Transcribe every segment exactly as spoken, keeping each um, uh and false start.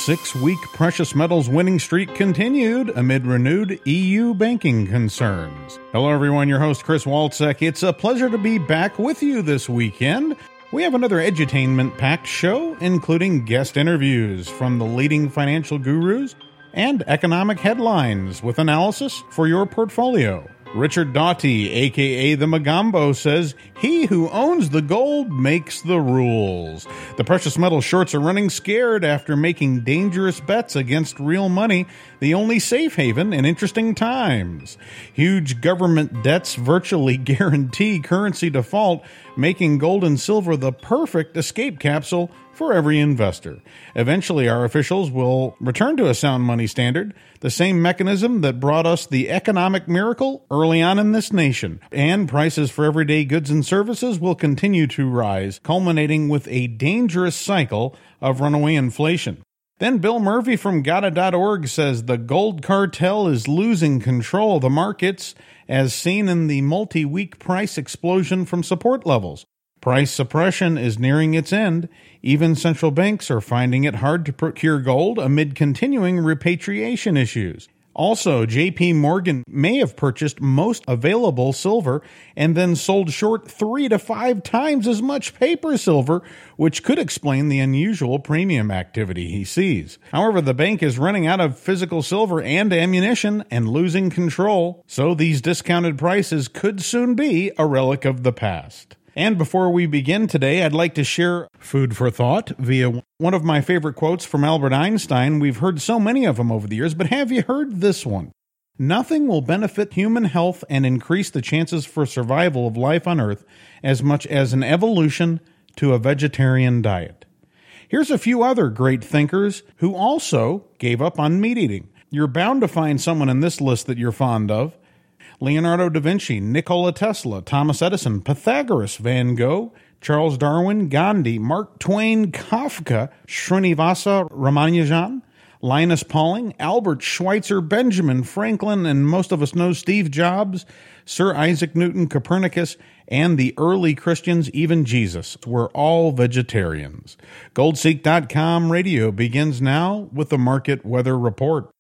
six-week precious metals winning streak continued amid renewed E U banking concerns. Hello everyone, your host Chris Walczek. It's a pleasure to be back with you this weekend. We have another edutainment-packed show, including guest interviews from the leading financial gurus and economic headlines with analysis for your portfolio. Richard Doughty, a k a. the Magambo, says, "He who owns the gold makes the rules." The precious metal shorts are running scared after making dangerous bets against real money, the only safe haven in interesting times. Huge government debts virtually guarantee currency default, making gold and silver the perfect escape capsule for every investor. Eventually, our officials will return to a sound money standard, the same mechanism that brought us the economic miracle early on in this nation. And prices for everyday goods and services will continue to rise, culminating with a dangerous cycle of runaway inflation. Then Bill Murphy from Gada dot org says the gold cartel is losing control of the markets, as seen in the multi-week price explosion from support levels. Price suppression is nearing its end. Even central banks are finding it hard to procure gold amid continuing repatriation issues. Also, J P Morgan may have purchased most available silver and then sold short three to five times as much paper silver, which could explain the unusual premium activity he sees. However, the bank is running out of physical silver and ammunition and losing control, so these discounted prices could soon be a relic of the past. And before we begin today, I'd like to share food for thought via one of my favorite quotes from Albert Einstein. We've heard so many of them over the years, but have you heard this one? "Nothing will benefit human health and increase the chances for survival of life on Earth as much as an evolution to a vegetarian diet." Here's a few other great thinkers who also gave up on meat eating. You're bound to find someone in this list that you're fond of. Leonardo da Vinci, Nikola Tesla, Thomas Edison, Pythagoras, Van Gogh, Charles Darwin, Gandhi, Mark Twain, Kafka, Srinivasa Ramanujan, Linus Pauling, Albert Schweitzer, Benjamin Franklin, and most of us know Steve Jobs, Sir Isaac Newton, Copernicus, and the early Christians, even Jesus, were all vegetarians. Goldseek dot com radio begins now with the Market Weather Report.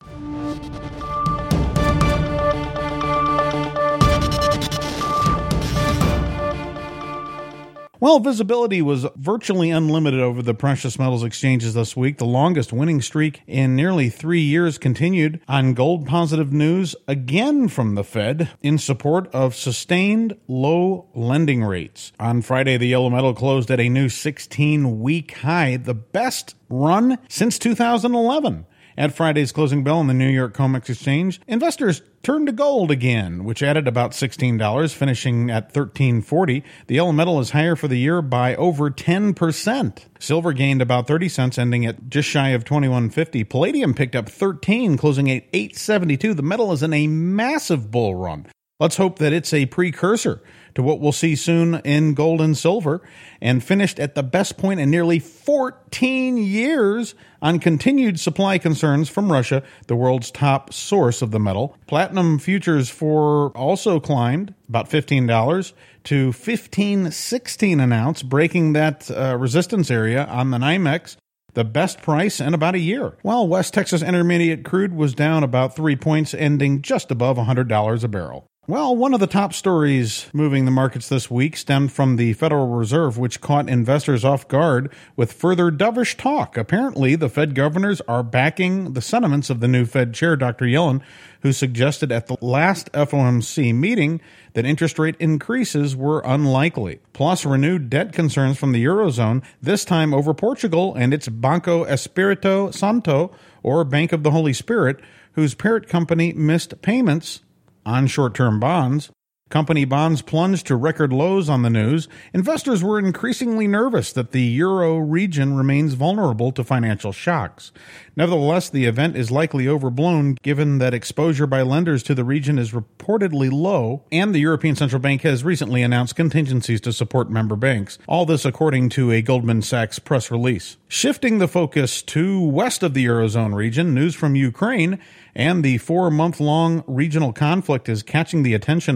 Well, visibility was virtually unlimited over the precious metals exchanges this week. The longest winning streak in nearly three years continued on gold-positive news, again from the Fed, in support of sustained low lending rates. On Friday, the yellow metal closed at a new sixteen-week high, the best run since two thousand eleven. At Friday's closing bell on the New York COMEX Exchange, investors turned to gold again, which added about sixteen dollars, finishing at thirteen forty. The yellow metal is higher for the year by over ten percent. Silver gained about thirty cents, ending at just shy of twenty-one fifty. Palladium picked up thirteen, closing at eight seventy-two. The metal is in a massive bull run. Let's hope that it's a precursor to what we'll see soon in gold and silver, and finished at the best point in nearly fourteen years on continued supply concerns from Russia, the world's top source of the metal. Platinum futures for also climbed about fifteen dollars to fifteen sixteen an ounce, breaking that uh, resistance area on the NYMEX, the best price in about a year. While West Texas Intermediate crude was down about three points, ending just above one hundred dollars a barrel. Well, one of the top stories moving the markets this week stemmed from the Federal Reserve, which caught investors off guard with further dovish talk. Apparently, the Fed governors are backing the sentiments of the new Fed chair, Doctor Yellen, who suggested at the last F O M C meeting that interest rate increases were unlikely. Plus, renewed debt concerns from the Eurozone, this time over Portugal and its Banco Espírito Santo, or Bank of the Holy Spirit, whose parent company missed payments on short-term bonds. Company bonds plunged to record lows on the news. Investors were increasingly nervous that the Euro region remains vulnerable to financial shocks. Nevertheless, the event is likely overblown given that exposure by lenders to the region is reportedly low, and the European Central Bank has recently announced contingencies to support member banks. All this according to a Goldman Sachs press release. Shifting the focus to west of the Eurozone region, news from Ukraine and the four-month-long regional conflict is catching the attention of astute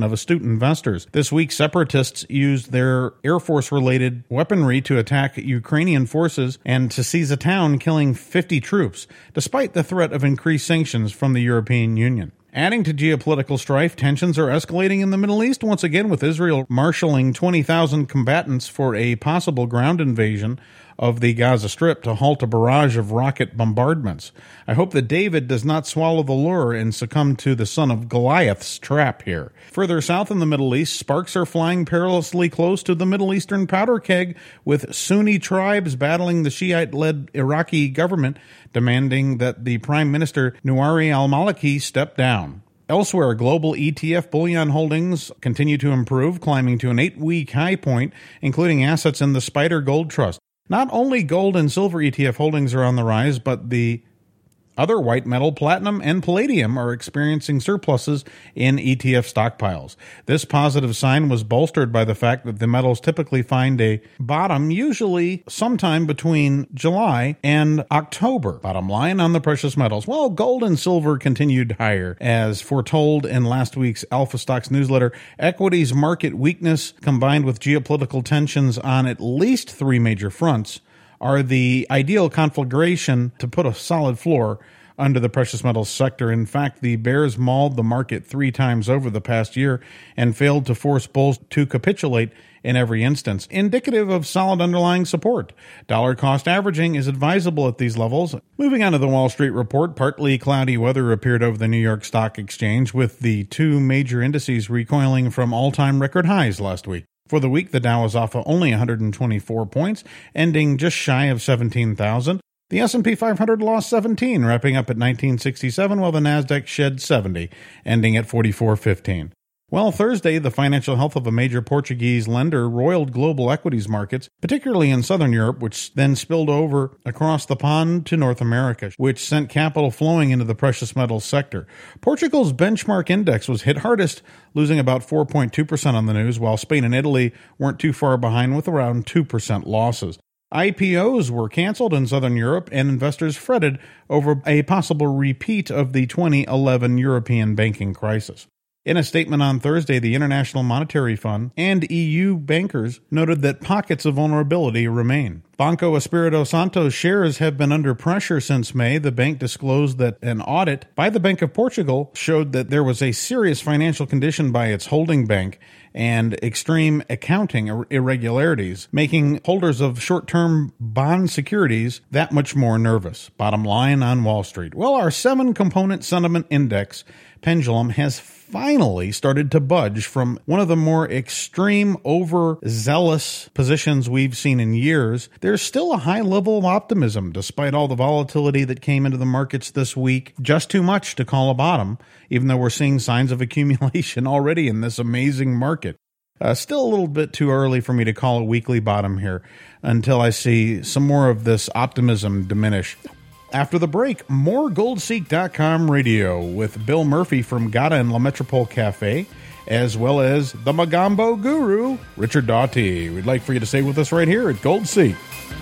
investors. This week, separatists used their Air Force-related weaponry to attack Ukrainian forces and to seize a town, killing fifty troops, despite the threat of increased sanctions from the European Union. Adding to geopolitical strife, tensions are escalating in the Middle East once again, with Israel marshaling twenty thousand combatants for a possible ground invasion of the Gaza Strip to halt a barrage of rocket bombardments. I hope that David does not swallow the lure and succumb to the son of Goliath's trap here. Further south in the Middle East, sparks are flying perilously close to the Middle Eastern powder keg, with Sunni tribes battling the Shiite-led Iraqi government, demanding that the Prime Minister Nouari al-Maliki step down. Elsewhere, global E T F bullion holdings continue to improve, climbing to an eight-week high point, including assets in the Spider Gold Trust. Not only gold and silver E T F holdings are on the rise, but the other white metal, platinum, and palladium are experiencing surpluses in E T F stockpiles. This positive sign was bolstered by the fact that the metals typically find a bottom, usually sometime between July and October. Bottom line on the precious metals. Well, gold and silver continued higher. As foretold in last week's Alpha Stocks newsletter, equities market weakness combined with geopolitical tensions on at least three major fronts are the ideal configuration to put a solid floor under the precious metals sector. In fact, the bears mauled the market three times over the past year and failed to force bulls to capitulate in every instance, indicative of solid underlying support. Dollar cost averaging is advisable at these levels. Moving on to the Wall Street report, partly cloudy weather appeared over the New York Stock Exchange, with the two major indices recoiling from all-time record highs last week. For the week, the Dow was off only one hundred twenty-four points, ending just shy of seventeen thousand. The S and P five hundred lost seventeen, wrapping up at nineteen sixty-seven, while the Nasdaq shed seventy, ending at forty-four fifteen. Well, Thursday, the financial health of a major Portuguese lender roiled global equities markets, particularly in Southern Europe, which then spilled over across the pond to North America, which sent capital flowing into the precious metals sector. Portugal's benchmark index was hit hardest, losing about four point two percent on the news, while Spain and Italy weren't too far behind with around two percent losses. I P Os were canceled in Southern Europe, and investors fretted over a possible repeat of the twenty eleven European banking crisis. In a statement on Thursday, the International Monetary Fund and E U bankers noted that pockets of vulnerability remain. Banco Espírito Santo's shares have been under pressure since May. The bank disclosed that an audit by the Bank of Portugal showed that there was a serious financial condition by its holding bank and extreme accounting irregularities, making holders of short-term bond securities that much more nervous. Bottom line on Wall Street. Well, our seven-component sentiment index pendulum has finally started to budge from one of the more extreme, overzealous positions we've seen in years. There's still a high level of optimism despite all the volatility that came into the markets this week. Just too much to call a bottom, even though we're seeing signs of accumulation already in this amazing market. Uh, still a little bit too early for me to call a weekly bottom here until I see some more of this optimism diminish. After the break, more gold seek dot com radio with Bill Murphy from Gata and La Metropole Cafe, as well as the Magambo guru, Richard Doughty. We'd like for you to stay with us right here at GoldSeek.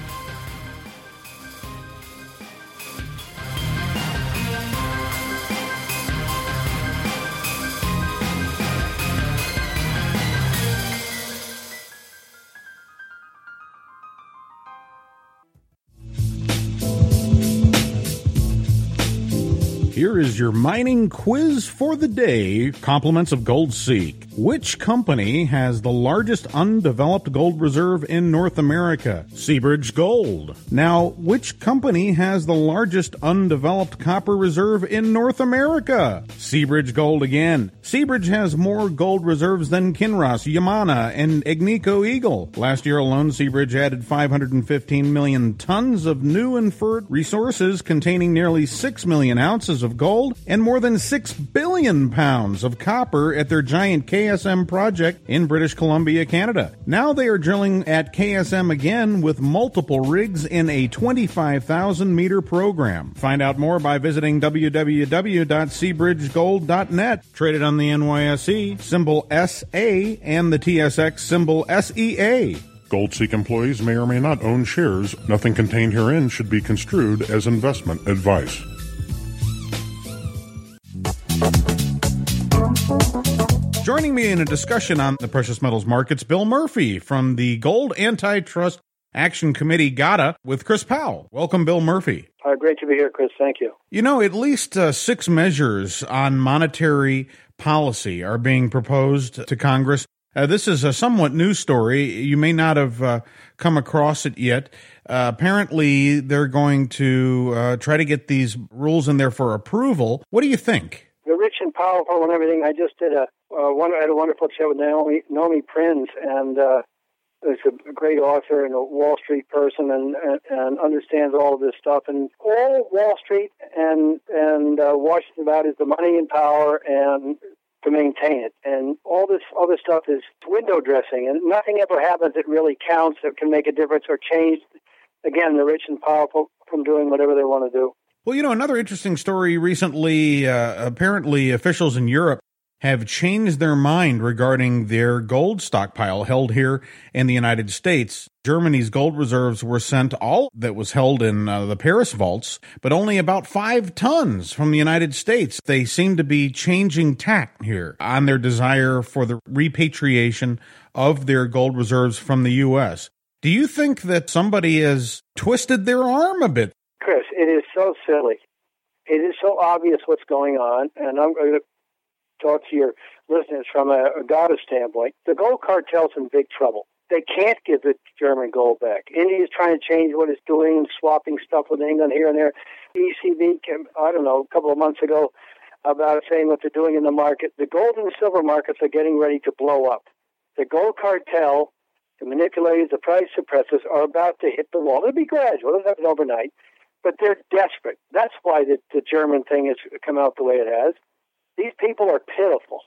Here is your mining quiz for the day, compliments of GoldSeek. Which company has the largest undeveloped gold reserve in North America? Seabridge Gold. Now, which company has the largest undeveloped copper reserve in North America? Seabridge Gold again. Seabridge has more gold reserves than Kinross, Yamana, and Agnico Eagle. Last year alone, Seabridge added five hundred fifteen million tons of new inferred resources containing nearly six million ounces of gold and more than six billion pounds of copper at their giant K S M project in British Columbia, Canada. Now they are drilling at K S M again with multiple rigs in a twenty-five thousand meter program. Find out more by visiting w w w dot seabridge gold dot net. Traded on the N Y S E, symbol S A, and the T S X, symbol S E A. GoldSeek employees may or may not own shares. Nothing contained herein should be construed as investment advice. Joining me in a discussion on the precious metals markets, Bill Murphy from the Gold Antitrust Action Committee, GATA, with Chris Powell. Welcome, Bill Murphy. Uh, great to be here, Chris. Thank you. You know, at least uh, six measures on monetary policy are being proposed to Congress. Uh, this is a somewhat new story. You may not have uh, come across it yet. Uh, apparently, they're going to uh, try to get these rules in there for approval. What do you think? The rich and powerful and everything. I just did a uh, one. I had a wonderful chat with Naomi, Naomi Prinz, and uh, is a great author and a Wall Street person, and, and, and understands all of this stuff. And all Wall Street and and uh, Washington about is the money and power and to maintain it. And all this other stuff is window dressing, and nothing ever happens that really counts, that can make a difference or change, again, the rich and powerful from doing whatever they want to do. Well, you know, another interesting story recently, uh, apparently officials in Europe have changed their mind regarding their gold stockpile held here in the United States. Germany's gold reserves were sent all that was held in uh, the Paris vaults, but only about five tons from the United States. They seem to be changing tack here on their desire for the repatriation of their gold reserves from the U S. Do you think that somebody has twisted their arm a bit? Chris, it is so silly. It is so obvious what's going on, and I'm going to talk to your listeners from a, a GATA standpoint. The gold cartel's in big trouble. They can't give the German gold back. India is trying to change what it's doing, swapping stuff with England here and there. E C B came, I don't know, a couple of months ago about saying what they're doing in the market. The gold and silver markets are getting ready to blow up. The gold cartel, the manipulators, the price suppressors are about to hit the wall. It'll be gradual. It'll happen overnight. But they're desperate. That's why the, the German thing has come out the way it has. These people are pitiful.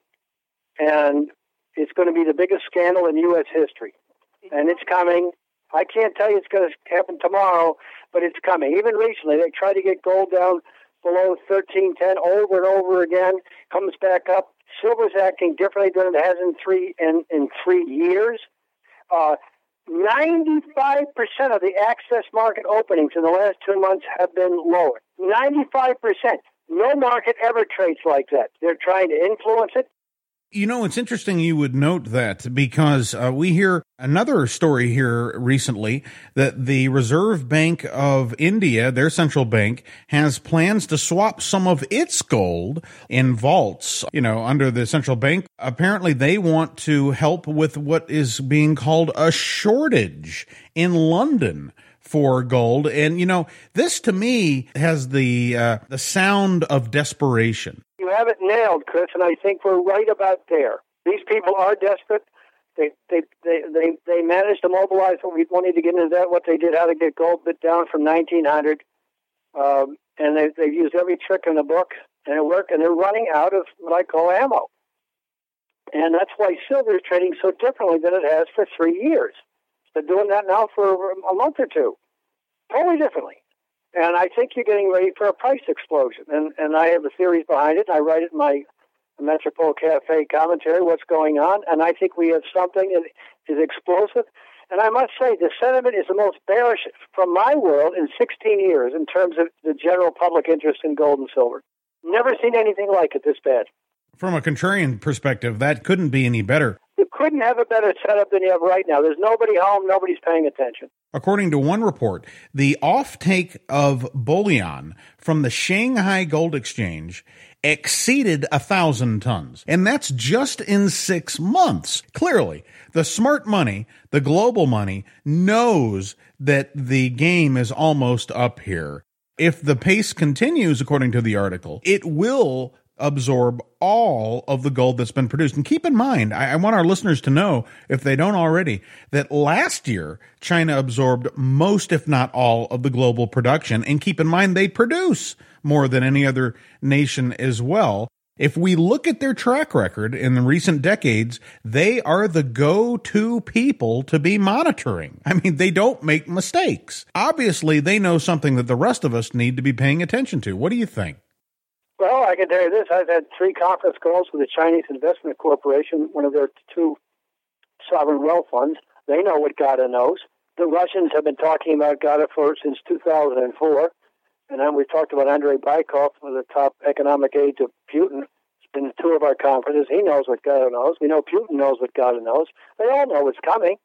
And it's going to be the biggest scandal in U S history. And it's coming. I can't tell you it's going to happen tomorrow, but it's coming. Even recently, they tried to get gold down below thirteen ten over and over again. Comes back up. Silver's acting differently than it has in three, in, in three years. Uh, ninety-five percent of the access market openings in the last two months have been lower. ninety-five percent. No market ever trades like that. They're trying to influence it. You know, it's interesting you would note that because uh, we hear another story here recently that the Reserve Bank of India, their central bank, has plans to swap some of its gold in vaults, you know, under the central bank. Apparently, they want to help with what is being called a shortage in London for gold. And, you know, this to me has the uh, the sound of desperation. You have it nailed, Chris, and I think we're right about there. These people are desperate. They they they they, they managed to mobilize. We don't need to get into that, what they did, how to get gold bit down from nineteen hundred. Um, and they, they've used every trick in the book, and it worked, and they're running out of what I call ammo. And that's why silver is trading so differently than it has for three years. They're doing that now for a month or two, totally differently. And I think you're getting ready for a price explosion. And and I have the theories behind it. I write it in my Metropole Cafe commentary, what's going on. And I think we have something that is explosive. And I must say, the sentiment is the most bearish from my world in sixteen years in terms of the general public interest in gold and silver. Never seen anything like it this bad. From a contrarian perspective, that couldn't be any better. You couldn't have a better setup than you have right now. There's nobody home. Nobody's paying attention. According to one report, the offtake of bullion from the Shanghai Gold Exchange exceeded a thousand tons. And that's just in six months. Clearly, the smart money, the global money, knows that the game is almost up here. If the pace continues, according to the article, it will absorb all of the gold that's been produced. And keep in mind, I, I want our listeners to know, if they don't already, that last year, China absorbed most, if not all, of the global production. And keep in mind, they produce more than any other nation as well. If we look at their track record in the recent decades, they are the go-to people to be monitoring. I mean, they don't make mistakes. Obviously, they know something that the rest of us need to be paying attention to. What do you think? Well, I can tell you this. I've had three conference calls with the Chinese Investment Corporation, one of their two sovereign wealth funds. They know what GATA knows. The Russians have been talking about GATA for since two thousand four. And then we talked about Andrei Bykov, one of the top economic aides of Putin, in two of our conferences. He knows what God knows. We know Putin knows what God knows. They all know what's coming.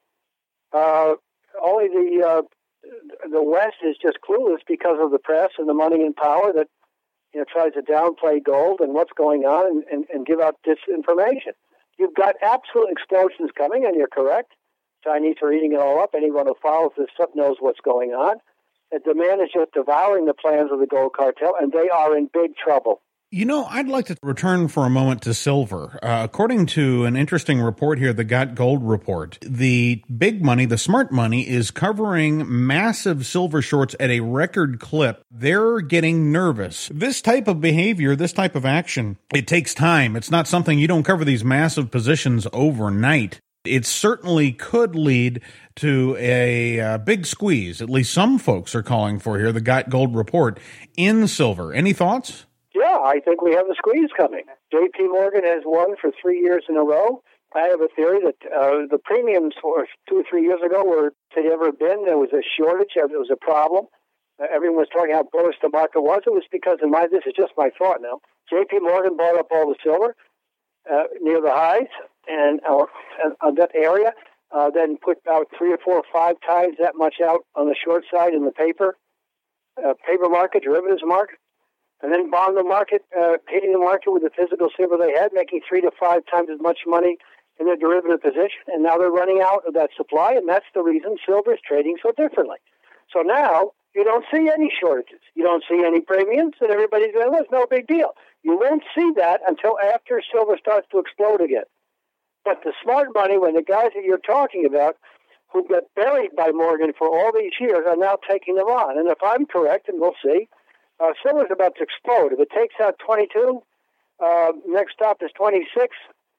Uh, only the uh, the West is just clueless because of the press and the money and power that you know tries to downplay gold and what's going on and, and, and give out disinformation. You've got absolute explosions coming, and you're correct. Chinese are eating it all up. Anyone who follows this stuff knows what's going on. The demand is just devouring the plans of the gold cartel, and they are in big trouble. You know, I'd like to return for a moment to silver. Uh, according to an interesting report here, the Got Gold report, the big money, the smart money, is covering massive silver shorts at a record clip. They're getting nervous. This type of behavior, this type of action, it takes time. It's not something you don't cover these massive positions overnight. It certainly could lead to a uh, big squeeze. At least some folks are calling for here, the Got Gold report, in silver. Any thoughts? Yeah, I think we have a squeeze coming. J P. Morgan has won for three years in a row. I have a theory that uh, the premiums for two or three years ago were had ever been. There was a shortage. There was a problem. Uh, everyone was talking how bullish the market was. It was because, in my this is just my thought now, J P. Morgan bought up all the silver uh, near the highs and uh, on that area, uh, then put out three or four or five times that much out on the short side in the paper, uh, paper market, derivatives market. And then bond the market, uh, hitting the market with the physical silver they had, making three to five times as much money in their derivative position. And now they're running out of that supply, and that's the reason silver is trading so differently. So now you don't see any shortages. You don't see any premiums, and everybody's going, well, it's no big deal. You won't see that until after silver starts to explode again. But the smart money, when the guys that you're talking about, who got buried by Morgan for all these years, are now taking them on. And if I'm correct, and we'll see, Uh, silver's about to explode. If it takes out twenty-two, uh, next stop is twenty-six.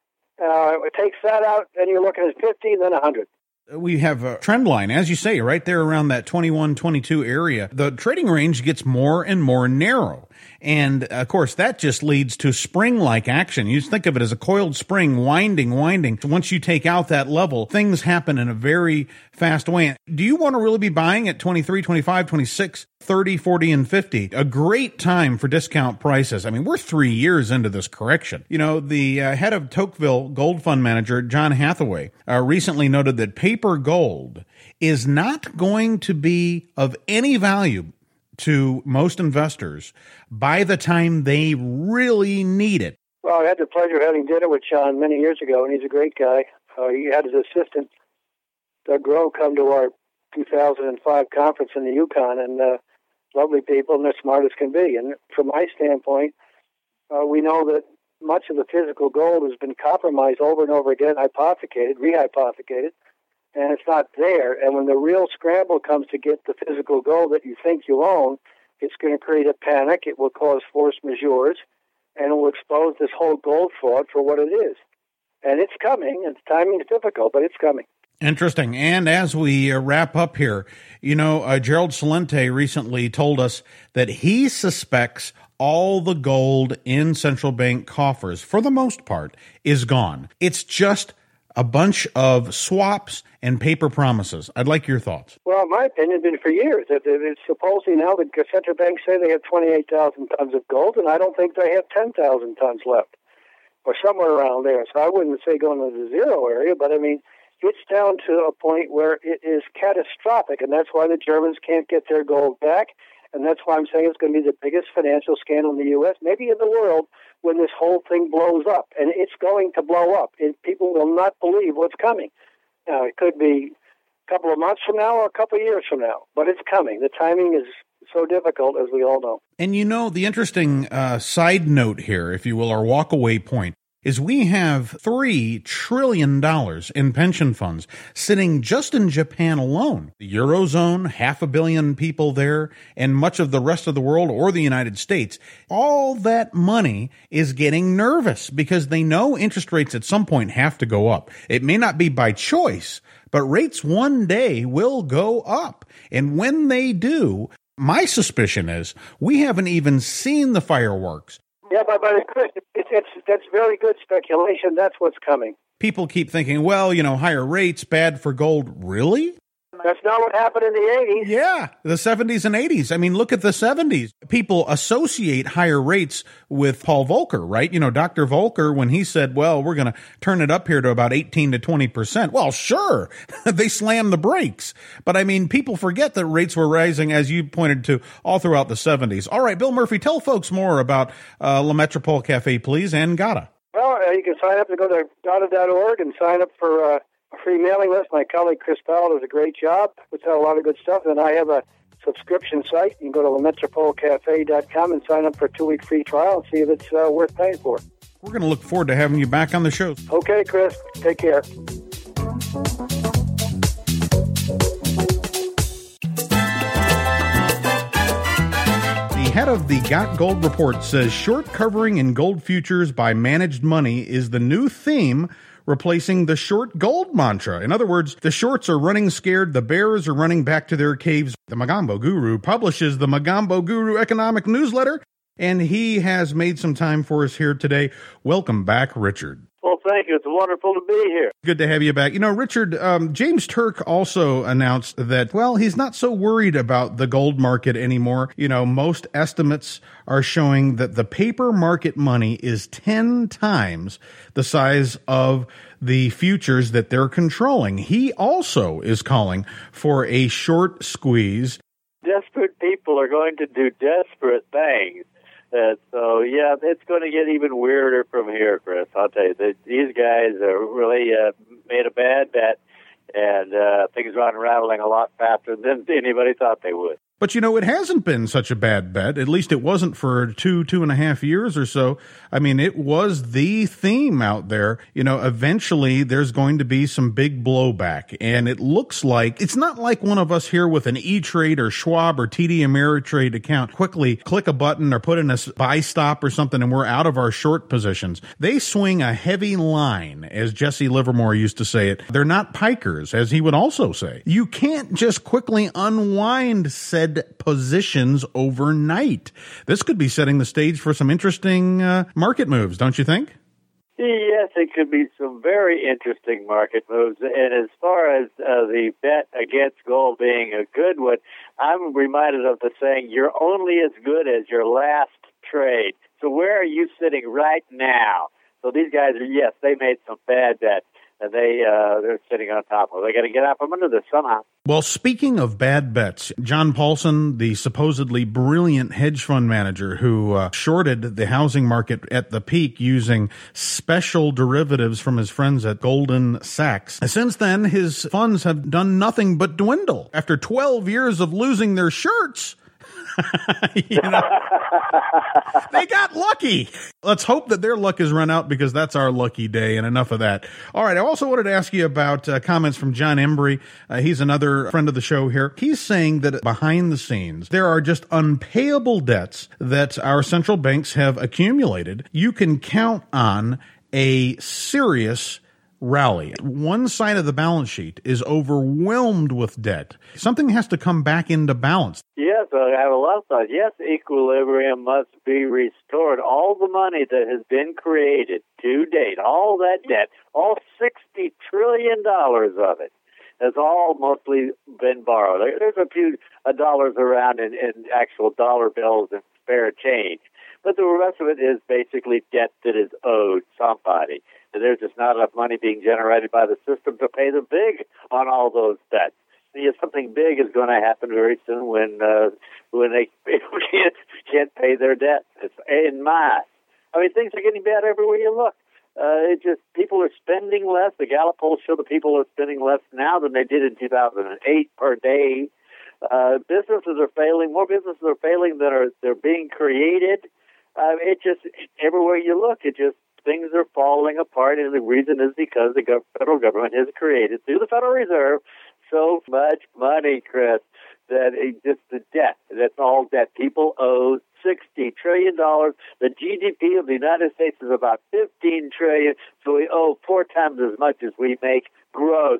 Uh, it takes that out, then you're looking at fifty, then one hundred. We have a trend line, as you say, right there around that twenty-one, twenty-two area. The trading range gets more and more narrow. And, of course, that just leads to spring-like action. You just think of it as a coiled spring, winding, winding. Once you take out that level, things happen in a very fast way. Do you want to really be buying at twenty-three, twenty-five, twenty-six, thirty, forty, and fifty? A great time for discount prices. I mean, we're three years into this correction. You know, the uh, head of Tocqueville Gold Fund Manager, John Hathaway, uh, recently noted that paper gold is not going to be of any value to most investors by the time they really need it. Well, I had the pleasure of having dinner with John many years ago, and he's a great guy. Uh, he had his assistant, Doug Groh, come to our two thousand five conference in the Yukon, and uh, lovely people, and they're smart as can be. And from my standpoint, uh, we know that much of the physical gold has been compromised over and over again, hypothecated, rehypothecated, and it's not there. And when the real scramble comes to get the physical gold that you think you own, it's going to create a panic. It will cause force majeures, and it will expose this whole gold fraud for what it is. And it's coming, and timing is difficult, but it's coming. Interesting. And as we uh, wrap up here, you know, uh, Gerald Celente recently told us that he suspects all the gold in central bank coffers, for the most part, is gone. It's just a bunch of swaps and paper promises. I'd like your thoughts. Well, my opinion has been for years. That it's supposedly now the central banks say they have twenty-eight thousand tons of gold, and I don't think they have ten thousand tons left, or somewhere around there. So I wouldn't say going to the zero area, but I mean, it's down to a point where it is catastrophic, and that's why the Germans can't get their gold back, and that's why I'm saying it's going to be the biggest financial scandal in the U S, maybe in the world, when this whole thing blows up. And it's going to blow up, and people will not believe what's coming. Now, it could be a couple of months from now or a couple of years from now, but it's coming. The timing is so difficult, as we all know. And you know, the interesting uh, side note here, if you will, our walkaway point, is we have three trillion dollars in pension funds sitting just in Japan alone. The Eurozone, half a billion people there, and much of the rest of the world or the United States. All that money is getting nervous because they know interest rates at some point have to go up. It may not be by choice, but rates one day will go up. And when they do, my suspicion is we haven't even seen the fireworks. Yeah, but, but Chris, it's, it's, that's very good speculation. That's what's coming. People keep thinking, well, you know, higher rates, bad for gold. Really? That's not what happened in the eighties. Yeah, the seventies and eighties. I mean, look at the seventies. People associate higher rates with Paul Volcker, right? You know, Doctor Volcker, when he said, well, we're going to turn it up here to about eighteen to twenty percent. Well, sure, they slammed the brakes. But I mean, people forget that rates were rising, as you pointed to, all throughout the seventies. All right, Bill Murphy, tell folks more about uh, La Metropole Cafe, please, and Gada. Well, uh, you can sign up to go to gada dot org and sign up for uh, a free mailing list. My colleague Chris Powell does a great job, puts out a lot of good stuff. And I have a subscription site. You can go to la metropole cafe dot com and sign up for a two-week free trial and see if it's uh, worth paying for. We're going to look forward to having you back on the show. Okay, Chris. Take care. The head of the Got Gold report says short covering in gold futures by managed money is the new theme, replacing the short gold mantra. In other words, the shorts are running scared, the bears are running back to their caves. The Magambo Guru publishes the Magambo Guru economic newsletter, and he has made some time for us here today. Welcome back, Richard. Well, thank you. It's wonderful to be here. Good to have you back. You know, Richard, um, James Turk also announced that, well, he's not so worried about the gold market anymore. You know, most estimates are showing that the paper market money is ten times the size of the futures that they're controlling. He also is calling for a short squeeze. Desperate people are going to do desperate things. Uh, so, yeah, it's going to get even weirder from here, Chris. I'll tell you, the, these guys are really uh, made a bad bet, and uh, things are unraveling a lot faster than anybody thought they would. But, you know, it hasn't been such a bad bet. At least it wasn't for two, two and a half years or so. I mean, it was the theme out there. You know, eventually there's going to be some big blowback. And it looks like it's not like one of us here with an E-Trade or Schwab or T D Ameritrade account quickly click a button or put in a buy stop or something and we're out of our short positions. They swing a heavy line, as Jesse Livermore used to say it. They're not pikers, as he would also say. You can't just quickly unwind said positions overnight. This could be setting the stage for some interesting uh, market moves, don't you think? Yes, it could be some very interesting market moves. And as far as uh, the bet against gold being a good one, I'm reminded of the saying, you're only as good as your last trade. So where are you sitting right now? So these guys are, yes, they made some bad bets. And they, uh, they're sitting on top of it. They got to get out from under this somehow. Well, speaking of bad bets, John Paulson, the supposedly brilliant hedge fund manager who uh, shorted the housing market at the peak using special derivatives from his friends at Goldman Sachs. Since then, his funds have done nothing but dwindle. After twelve years of losing their shirts, you know, they got lucky. Let's hope that their luck has run out because that's our lucky day, and enough of that. All right, I also wanted to ask you about uh, comments from John Embry. Uh, he's another friend of the show here. He's saying that behind the scenes, there are just unpayable debts that our central banks have accumulated. You can count on a serious rally. One side of the balance sheet is overwhelmed with debt. Something has to come back into balance. Yes, I have a lot of thoughts. Yes, equilibrium must be restored. All the money that has been created to date, all that debt, all sixty trillion dollars of it, has all mostly been borrowed. There's a few uh, dollars around in, in actual dollar bills and spare change. But the rest of it is basically debt that is owed somebody. There's just not enough money being generated by the system to pay the big on all those debts. And something big is going to happen very soon when uh, when they can't, can't pay their debt. It's en masse. I mean, things are getting bad everywhere you look. Uh, it just people are spending less. The Gallup polls show that people are spending less now than they did in two thousand eight per day. Uh, businesses are failing. More businesses are failing than are they're being created. Uh, it just everywhere you look, it just things are falling apart, and the reason is because the gov- federal government has created through the Federal Reserve so much money, Chris, that it just the debt. That's all debt. People owe sixty trillion dollars. The G D P of the United States is about fifteen trillion dollars, so we owe four times as much as we make gross.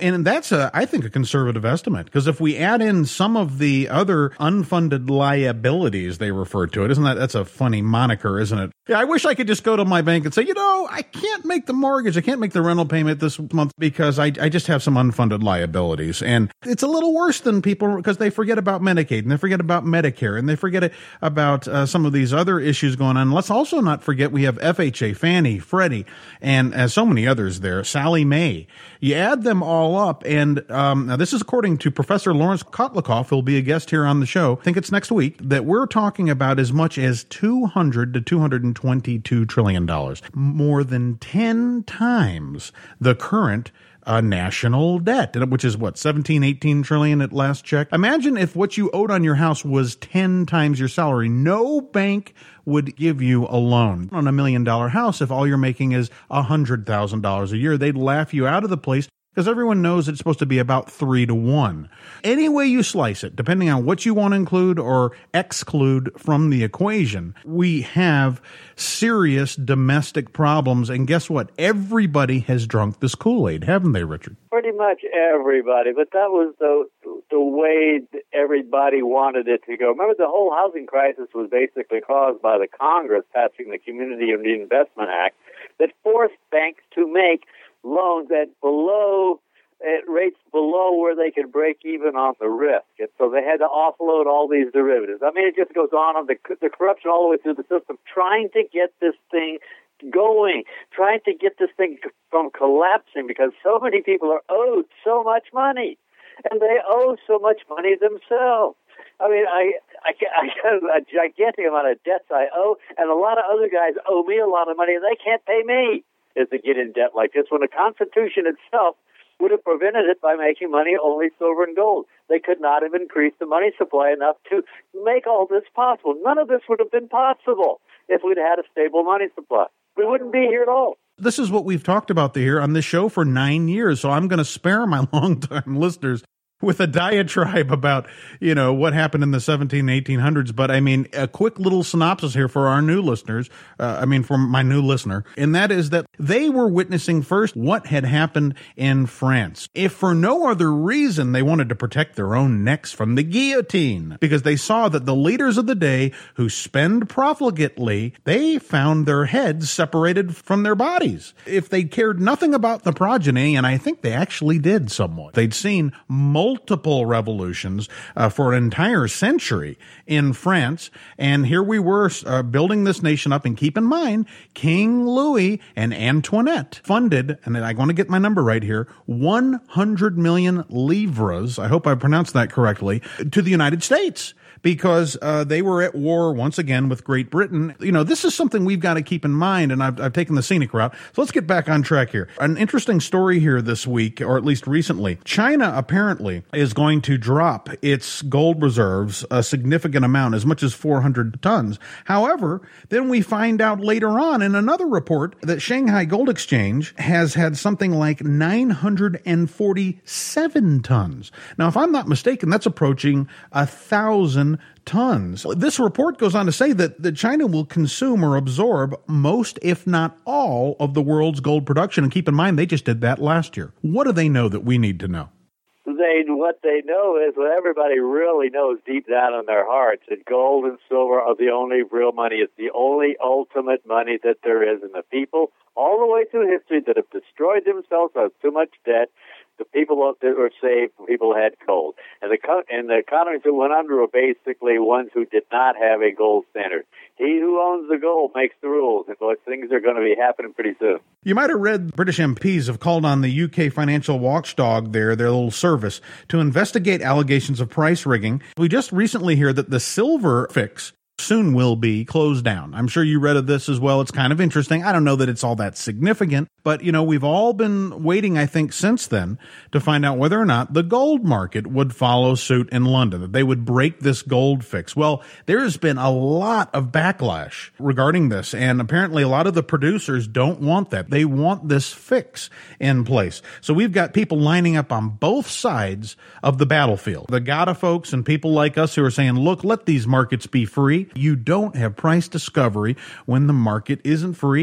And that's, a, I think, a conservative estimate, because if we add in some of the other unfunded liabilities, they refer to it, isn't that, that's a funny moniker, isn't it? Yeah, I wish I could just go to my bank and say, you know, I can't make the mortgage, I can't make the rental payment this month because I, I just have some unfunded liabilities. And it's a little worse than people, because they forget about Medicaid and they forget about Medicare and they forget about uh, some of these other issues going on. Let's also not forget we have F H A, Fannie, Freddie, and uh, so many others there, Sallie Mae. You add them all up, and um, now this is according to Professor Lawrence Kotlikoff, who'll be a guest here on the show, I think it's next week, that we're talking about as much as two hundred to two hundred twenty-two trillion dollars, more than ten times the current uh, national debt, which is what, seventeen, eighteen trillion at last check. Imagine if what you owed on your house was ten times your salary. No bank would give you a loan on a million dollar house if all you're making is a hundred thousand dollars a year. They'd laugh you out of the place, because everyone knows it's supposed to be about three to one. Any way you slice it, depending on what you want to include or exclude from the equation, we have serious domestic problems. And guess what? Everybody has drunk this Kool-Aid, haven't they, Richard? Pretty much everybody, but that was the the way everybody wanted it to go. Remember, the whole housing crisis was basically caused by the Congress passing the Community Reinvestment Act that forced banks to make loans at below at rates below where they could break even on the risk, and so they had to offload all these derivatives. I mean, it just goes on on the the corruption all the way through the system, trying to get this thing going, trying to get this thing from collapsing, because so many people are owed so much money, and they owe so much money themselves. I mean, I I, I got a gigantic amount of debts I owe, and a lot of other guys owe me a lot of money, and they can't pay me. Is to get in debt like this when the Constitution itself would have prevented it by making money only silver and gold. They could not have increased the money supply enough to make all this possible. None of this would have been possible if we'd had a stable money supply. We wouldn't be here at all. This is what we've talked about here on this show for nine years, so I'm going to spare my longtime listeners with a diatribe about, you know, what happened in the seventeen, eighteen hundreds. But I mean, a quick little synopsis here for our new listeners. Uh, I mean, for my new listener. And that is that they were witnessing first what had happened in France. If for no other reason, they wanted to protect their own necks from the guillotine, because they saw that the leaders of the day who spend profligately, they found their heads separated from their bodies. If they cared nothing about the progeny, and I think they actually did somewhat, they'd seen multiple multiple revolutions uh, for an entire century in France. And here we were uh, building this nation up. And keep in mind, King Louis and Antoinette funded, and I want to get my number right here, one hundred million livres, I hope I pronounced that correctly, to the United States, because uh, they were at war once again with Great Britain. You know, this is something we've got to keep in mind, and I've, I've taken the scenic route. So let's get back on track here. An interesting story here this week, or at least recently. China apparently is going to drop its gold reserves a significant amount, as much as four hundred tons. However, then we find out later on in another report that Shanghai Gold Exchange has had something like nine hundred forty-seven tons. Now, if I'm not mistaken, that's approaching a thousand tons. This report goes on to say that, that China will consume or absorb most, if not all, of the world's gold production. And keep in mind, they just did that last year. What do they know that we need to know? They, what they know is what everybody really knows deep down in their hearts, that gold and silver are the only real money. It's the only ultimate money that there is. And the people all the way through history that have destroyed themselves out of too much debt, the people that were saved, people had gold. And the and the economies that went under were basically ones who did not have a gold standard. He who owns the gold makes the rules, and those things are going to be happening pretty soon. You might have read British M Ps have called on the U K financial watchdog there, their little service, to investigate allegations of price rigging. We just recently hear that the silver fix soon will be closed down. I'm sure you read of this as well. It's kind of interesting. I don't know that it's all that significant, but, you know, we've all been waiting, I think, since then to find out whether or not the gold market would follow suit in London, that they would break this gold fix. Well, there has been a lot of backlash regarding this, and apparently a lot of the producers don't want that. They want this fix in place. So we've got people lining up on both sides of the battlefield. The G A T A folks and people like us who are saying, look, let these markets be free. You don't have price discovery when the market isn't free.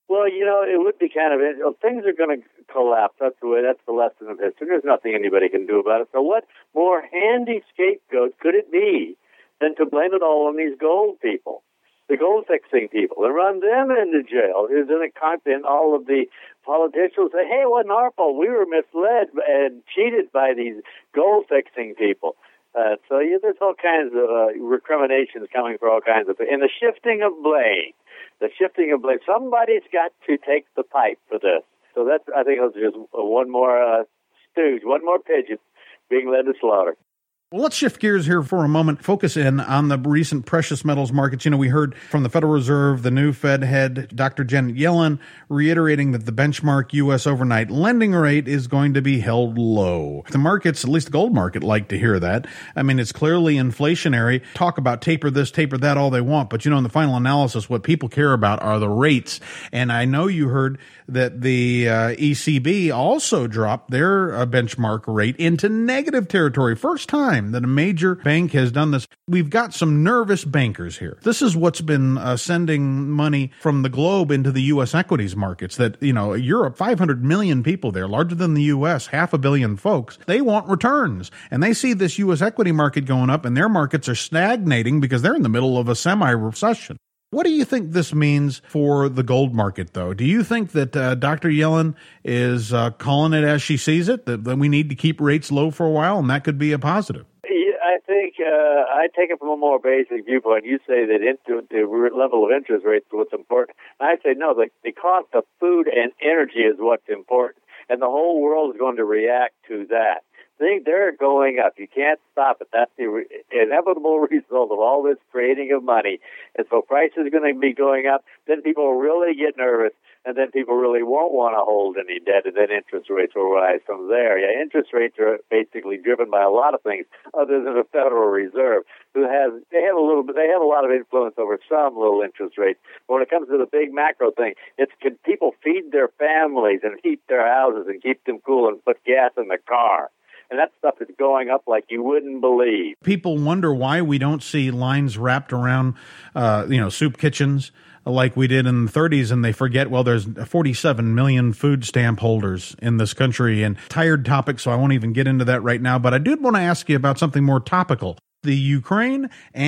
Well, you know, it would be kind of, you know, things are going to collapse. That's the way, that's the lesson of history. There's nothing anybody can do about it. So what more handy scapegoat could it be than to blame it all on these gold people, the gold fixing people, and run them into jail? Who's in the content, all of the politicians say, hey, it wasn't our fault. We were misled and cheated by these gold fixing people. Uh, so yeah, there's all kinds of uh, recriminations coming for all kinds of things. And the shifting of blame, the shifting of blame. Somebody's got to take the pipe for this. So that's, I think, it's just one more uh, stooge, one more pigeon being led to slaughter. Well, let's shift gears here for a moment, focus in on the recent precious metals markets. You know, we heard from the Federal Reserve, the new Fed head, Doctor Janet Yellen, reiterating that the benchmark U S overnight lending rate is going to be held low. The markets, at least the gold market, like to hear that. I mean, it's clearly inflationary. Talk about taper this, taper that all they want. But, you know, in the final analysis, what people care about are the rates. And I know you heard that the uh, E C B also dropped their uh, benchmark rate into negative territory. First time that a major bank has done this. We've got some nervous bankers here. This is what's been uh, sending money from the globe into the U S equities markets. That, you know, Europe, five hundred million people there, larger than the U S, half a billion folks. They want returns. And they see this U S equity market going up, and their markets are stagnating because they're in the middle of a semi-recession. What do you think this means for the gold market, though? Do you think that uh, Doctor Yellen is uh, calling it as she sees it, that, that we need to keep rates low for a while, and that could be a positive? Yeah, I think uh, I take it from a more basic viewpoint. You say that into, the level of interest rates is what's important. I say, no, the, the cost of food and energy is what's important, and the whole world is going to react to that. They're going up. You can't stop it. That's the re- inevitable result of all this creating of money. And so prices are going to be going up. Then people will really get nervous, and then people really won't want to hold any debt, and then interest rates will rise from there. Yeah, interest rates are basically driven by a lot of things other than the Federal Reserve, who has they have a little bit they have a lot of influence over some little interest rates. But when it comes to the big macro thing, it's can people feed their families and heat their houses and keep them cool and put gas in the car. And that stuff is going up like you wouldn't believe. People wonder why we don't see lines wrapped around, uh, you know, soup kitchens like we did in the thirties, and they forget, well, there's forty-seven million food stamp holders in this country, and tired topic, so I won't even get into that right now. But I did want to ask you about something more topical. The Ukraine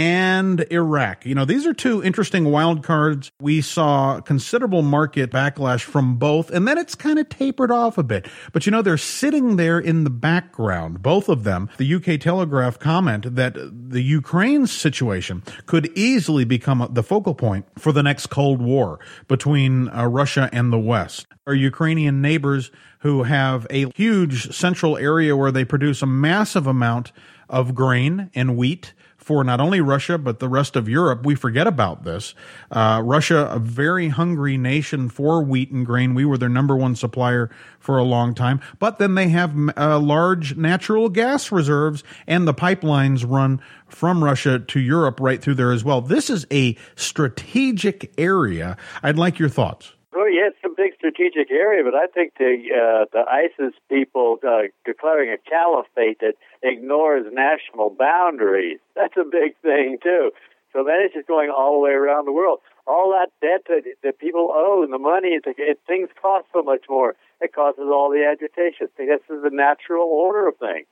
and Iraq. You know, these are two interesting wild cards. We saw considerable market backlash from both, and then it's kind of tapered off a bit. But, you know, they're sitting there in the background, both of them. The U K Telegraph comment that the Ukraine situation could easily become the focal point for the next Cold War between uh, Russia and the West. Our Ukrainian neighbors who have a huge central area where they produce a massive amount of grain and wheat for not only Russia, but the rest of Europe. We forget about this. Uh, Russia, a very hungry nation for wheat and grain. We were their number one supplier for a long time. But then they have uh, large natural gas reserves, and the pipelines run from Russia to Europe right through there as well. This is a strategic area. I'd like your thoughts. Well, yeah, it's a big strategic area, but I think the uh, the ISIS people uh, declaring a caliphate that ignores national boundaries, that's a big thing, too. So that is just going all the way around the world. All that debt that, that people owe and the money, it, it, things cost so much more. It causes all the agitation. See, this is the natural order of things.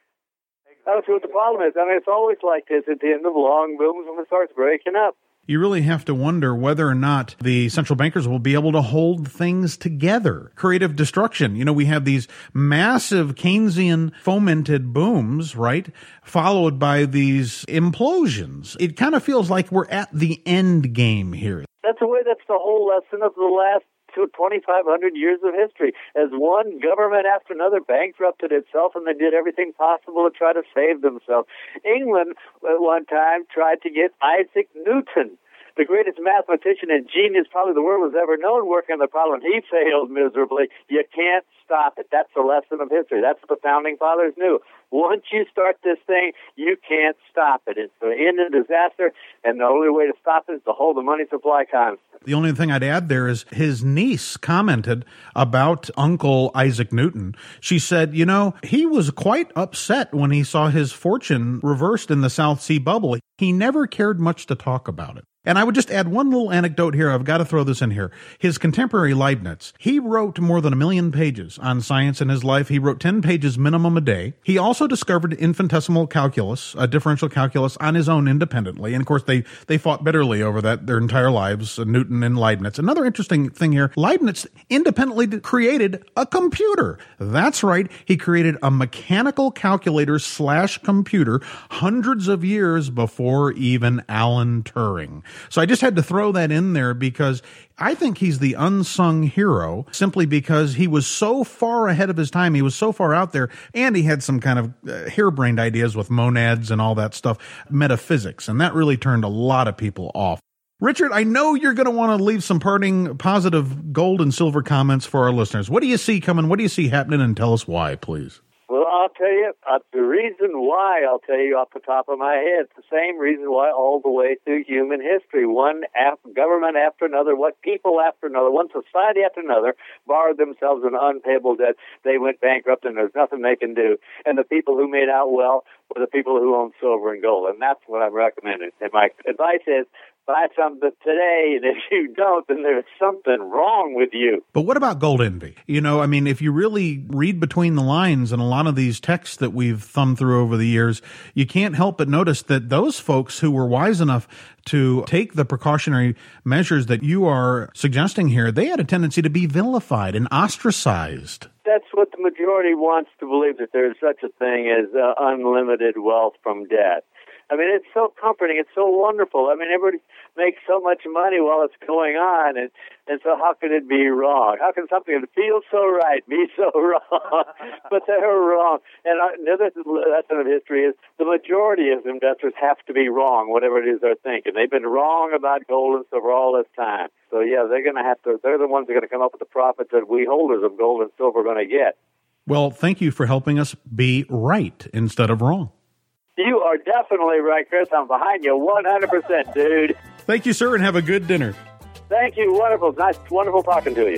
That's what the problem is. I mean, it's always like this at the end of long booms when it starts breaking up. You really have to wonder whether or not the central bankers will be able to hold things together. Creative destruction. You know, we have these massive Keynesian fomented booms, right? Followed by these implosions. It kind of feels like we're at the end game here. That's the way, that's the whole lesson of the last twenty-five hundred years of history. As one government after another bankrupted itself, and they did everything possible to try to save themselves. England, at one time, tried to get Isaac Newton, the greatest mathematician and genius probably the world has ever known, working on the problem. He failed miserably. You can't stop it. That's the lesson of history. That's what the founding fathers knew. Once you start this thing, you can't stop it. It's the end of disaster, and the only way to stop it is to hold the money supply constant. The only thing I'd add there is his niece commented about Uncle Isaac Newton. She said, you know, he was quite upset when he saw his fortune reversed in the South Sea bubble. He never cared much to talk about it. And I would just add one little anecdote here. I've got to throw this in here. His contemporary Leibniz, he wrote more than a million pages on science in his life. He wrote ten pages minimum a day. He also discovered infinitesimal calculus, a differential calculus, on his own independently. And of course, they, they fought bitterly over that their entire lives, Newton and Leibniz. Another interesting thing here, Leibniz independently created a computer. That's right. He created a mechanical calculator slash computer hundreds of years before even Alan Turing. So I just had to throw that in there because I think he's the unsung hero simply because he was so far ahead of his time. He was so far out there, and he had some kind of uh, harebrained ideas with monads and all that stuff, metaphysics, and that really turned a lot of people off. Richard, I know you're going to want to leave some parting positive gold and silver comments for our listeners. What do you see coming? What do you see happening? And tell us why, please. Well, I'll tell you, uh, the reason why, I'll tell you off the top of my head, it's the same reason why all the way through human history, one af- government after another, what people after another, one society after another, borrowed themselves an unpayable debt. They went bankrupt and there's nothing they can do. And the people who made out well were the people who owned silver and gold. And that's what I'm recommending. And my advice is, buy something today, and if you don't, then there's something wrong with you. But what about gold envy? You know, I mean, if you really read between the lines in a lot of these texts that we've thumbed through over the years, you can't help but notice that those folks who were wise enough to take the precautionary measures that you are suggesting here, they had a tendency to be vilified and ostracized. That's what the majority wants to believe, that there's such a thing as uh, unlimited wealth from debt. I mean, it's so comforting. It's so wonderful. I mean, everybody makes so much money while it's going on, and, and so how can it be wrong? How can something that feels so right be so wrong? But they're wrong. And another lesson of history is the majority of investors have to be wrong, whatever it is they're thinking. They've been wrong about gold and silver all this time. So, yeah, they're going to have to, they're the ones that are going to come up with the profits that we holders of gold and silver are going to get. Well, thank you for helping us be right instead of wrong. You are definitely right, Chris. I'm behind you one hundred percent, dude. Thank you, sir, and have a good dinner. Thank you. Wonderful. Nice, wonderful talking to you.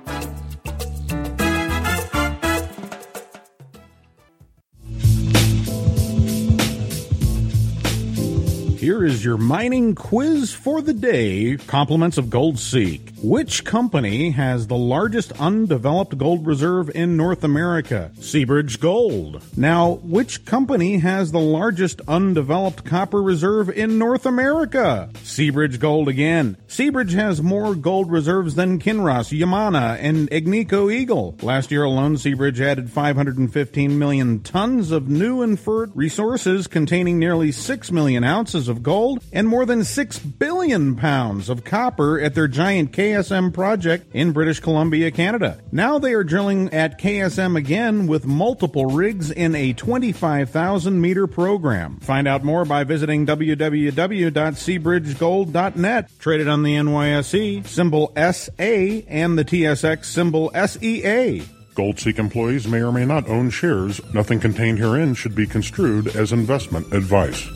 Here is your mining quiz for the day. Compliments of GoldSeek. Which company has the largest undeveloped gold reserve in North America? Seabridge Gold. Now, which company has the largest undeveloped copper reserve in North America? Seabridge Gold again. Seabridge has more gold reserves than Kinross, Yamana, and Agnico Eagle. Last year alone, Seabridge added five hundred fifteen million tons of new inferred resources containing nearly six million ounces of gold and more than six billion pounds of copper at their giant K S M project in British Columbia, Canada. Now they are drilling at K S M again with multiple rigs in a twenty-five thousand meter program. Find out more by visiting w w w dot seabridge gold dot net. Traded on the N Y S E, symbol S A, and the T S X, symbol S E A. GoldSeek employees may or may not own shares. Nothing contained herein should be construed as investment advice.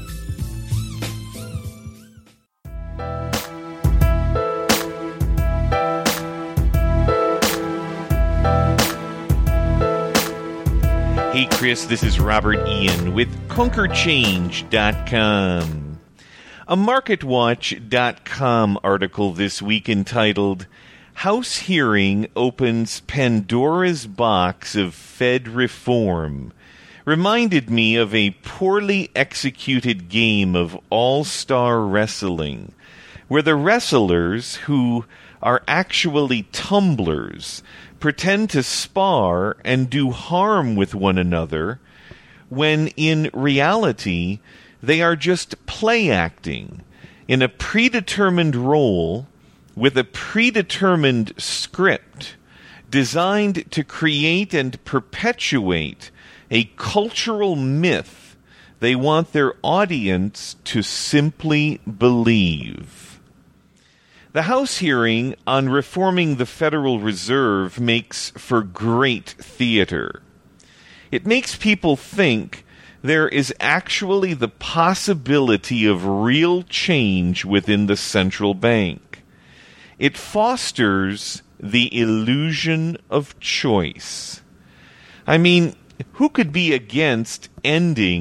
Hey Chris, this is Robert Ian with Conquer Change dot com. A Market Watch dot com article this week entitled House Hearing Opens Pandora's Box of Fed Reform reminded me of a poorly executed game of all-star wrestling, where the wrestlers, who are actually tumblers, pretend to spar and do harm with one another, when in reality they are just play acting in a predetermined role with a predetermined script designed to create and perpetuate a cultural myth they want their audience to simply believe. The House hearing on reforming the Federal Reserve makes for great theater. It makes people think there is actually the possibility of real change within the central bank. It fosters the illusion of choice. I mean, who could be against ending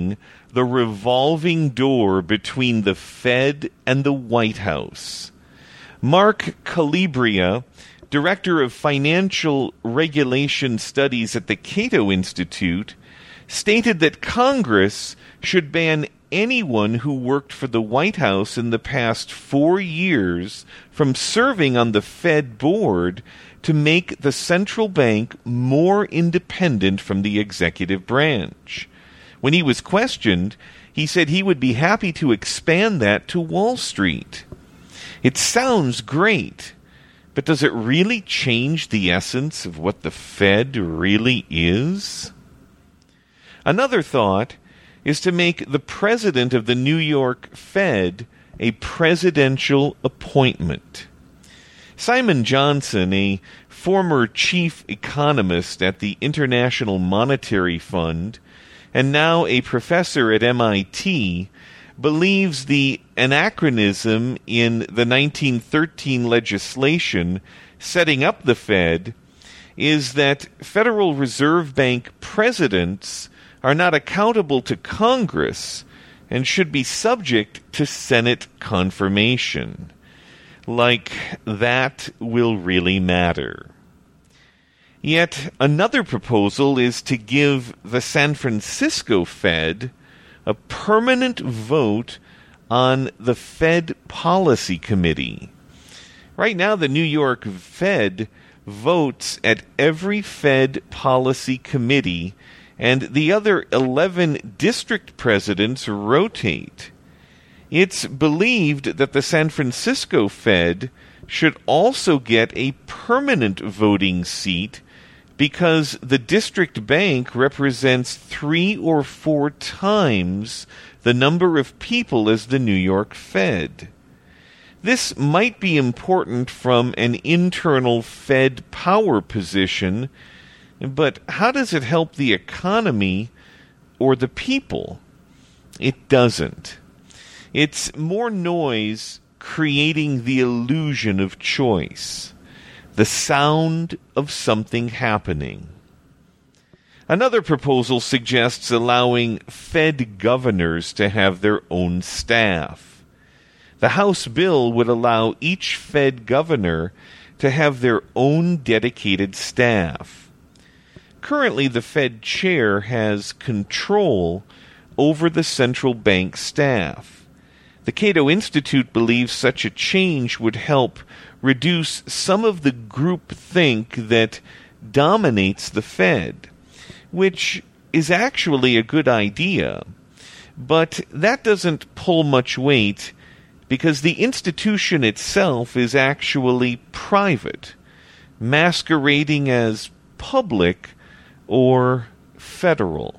the revolving door between the Fed and the White House. Mark Calibria, Director of Financial Regulation Studies at the Cato Institute, stated that Congress should ban anyone who worked for the White House in the past four years from serving on the Fed board to make the central bank more independent from the executive branch. When he was questioned, he said he would be happy to expand that to Wall Street. It sounds great, but does it really change the essence of what the Fed really is? Another thought is to make the president of the New York Fed a presidential appointment. Simon Johnson, a former chief economist at the International Monetary Fund and now a professor at M I T, believes the anachronism in the nineteen thirteen legislation setting up the Fed is that Federal Reserve Bank presidents are not accountable to Congress and should be subject to Senate confirmation. Like that will really matter. Yet another proposal is to give the San Francisco Fed a permanent vote on the Fed Policy Committee. Right now, the New York Fed votes at every Fed Policy Committee, and the other eleven district presidents rotate. It's believed that the San Francisco Fed should also get a permanent voting seat because the district bank represents three or four times the number of people as the New York Fed. This might be important from an internal Fed power position, but how does it help the economy or the people? It doesn't. It's more noise creating the illusion of choice, the sound of something happening. Another proposal suggests allowing Fed governors to have their own staff. The House bill would allow each Fed governor to have their own dedicated staff. Currently, the Fed chair has control over the central bank staff. The Cato Institute believes such a change would help reduce some of the groupthink that dominates the Fed, which is actually a good idea. But that doesn't pull much weight because the institution itself is actually private, masquerading as public or federal.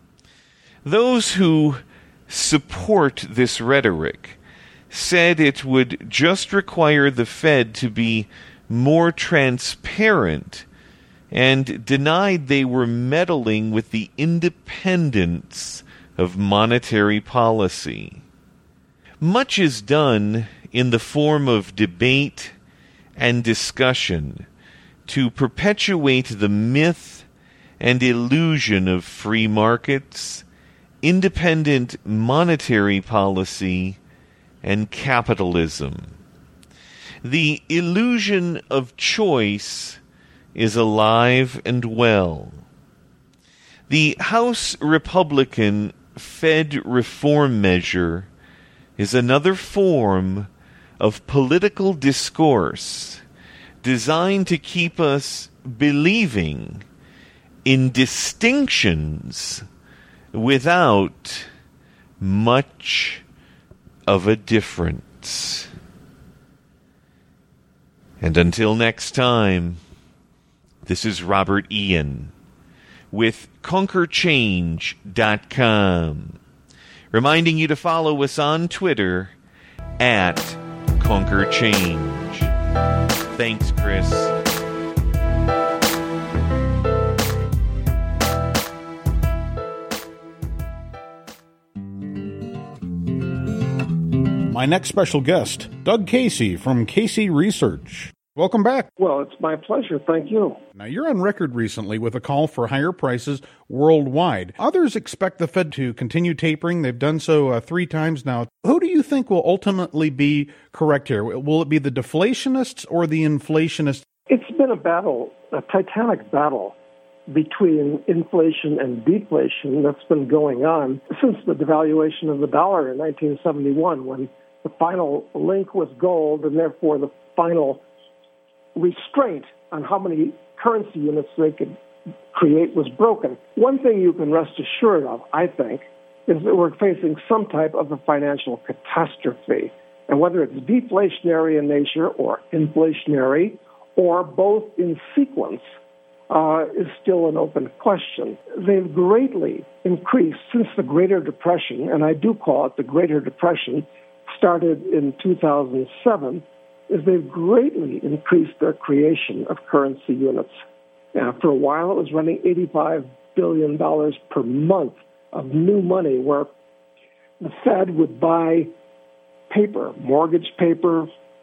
Those who support this rhetoric said it would just require the Fed to be more transparent and denied they were meddling with the independence of monetary policy. Much is done in the form of debate and discussion to perpetuate the myth and illusion of free markets, independent monetary policy, and capitalism. The illusion of choice is alive and well. The House Republican Fed reform measure is another form of political discourse designed to keep us believing in distinctions without much of a difference. And until next time, this is Robert Ian with Conquer Change dot com, reminding you to follow us on Twitter at Conquer Change. Thanks, Chris. My next special guest, Doug Casey from Casey Research. Welcome back. Well, it's my pleasure. Thank you. Now, you're on record recently with a call for higher prices worldwide. Others expect the Fed to continue tapering. They've done so uh, three times now. Who do you think will ultimately be correct here? Will it be the deflationists or the inflationists? It's been a battle, a titanic battle between inflation and deflation that's been going on since the devaluation of the dollar in nineteen seventy-one, when the final link was gold and therefore the final restraint on how many currency units they could create was broken. One thing you can rest assured of, I think, is that we're facing some type of a financial catastrophe. And whether it's deflationary in nature or inflationary or both in sequence uh, is still an open question. They've greatly increased since the Greater Depression, and I do call it the Greater Depression, started in two thousand seven, is they've greatly increased their creation of currency units. Now, for a while, it was running eighty-five billion dollars per month of new money, where the Fed would buy paper, mortgage paper,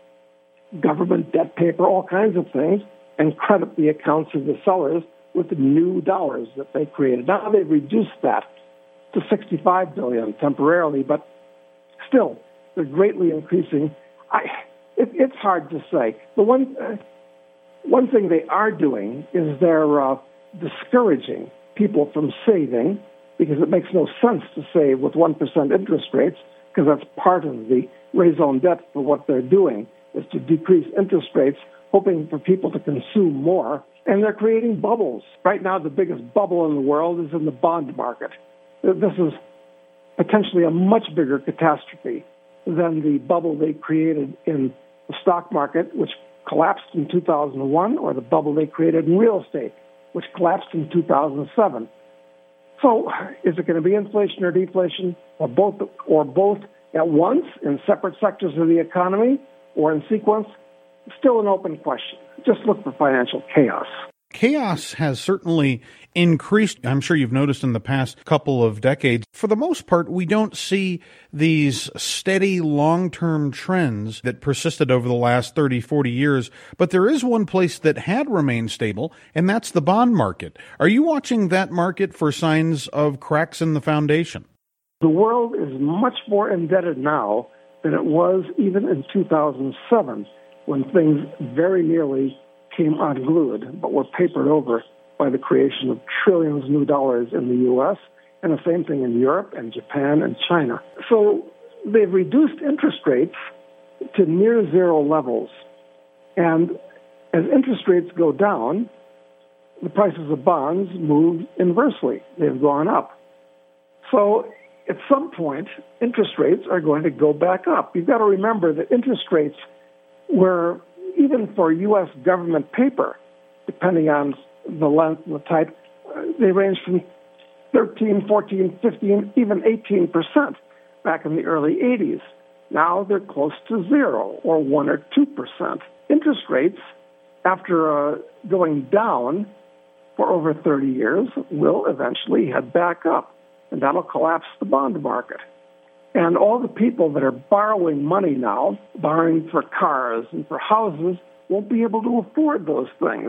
government debt paper, all kinds of things, and credit the accounts of the sellers with the new dollars that they created. Now they've reduced that to sixty-five billion dollars temporarily, but still, they're greatly increasing. I... It, it's hard to say. The one uh, one thing they are doing is they're uh, discouraging people from saving, because it makes no sense to save with one percent interest rates, because that's part of the raison d'etre for what they're doing, is to decrease interest rates, hoping for people to consume more. And they're creating bubbles. Right now, the biggest bubble in the world is in the bond market. This is potentially a much bigger catastrophe than the bubble they created in the stock market, which collapsed in two thousand one, or the bubble they created in real estate, which collapsed in two thousand seven. So is it going to be inflation or deflation, or both, or both at once in separate sectors of the economy, or in sequence? Still an open question. Just look for financial chaos. Chaos has certainly increased. I'm sure you've noticed in the past couple of decades. For the most part, we don't see these steady long-term trends that persisted over the last thirty, forty years. But there is one place that had remained stable, and that's the bond market. Are you watching that market for signs of cracks in the foundation? The world is much more indebted now than it was even in two thousand seven, when things very nearly came unglued, but were papered over by the creation of trillions of new dollars in the U S, and the same thing in Europe and Japan and China. So they've reduced interest rates to near zero levels. And as interest rates go down, the prices of bonds move inversely. They've gone up. So at some point, interest rates are going to go back up. You've got to remember that interest rates were, even for U S government paper, depending on the length and the type, uh, they range from thirteen, fourteen, fifteen, even eighteen percent back in the early eighties. Now they're close to zero, or one or two percent. Interest rates, after uh, going down for over thirty years, will eventually head back up, and that'll collapse the bond market. And all the people that are borrowing money now, borrowing for cars and for houses, won't be able to afford those things.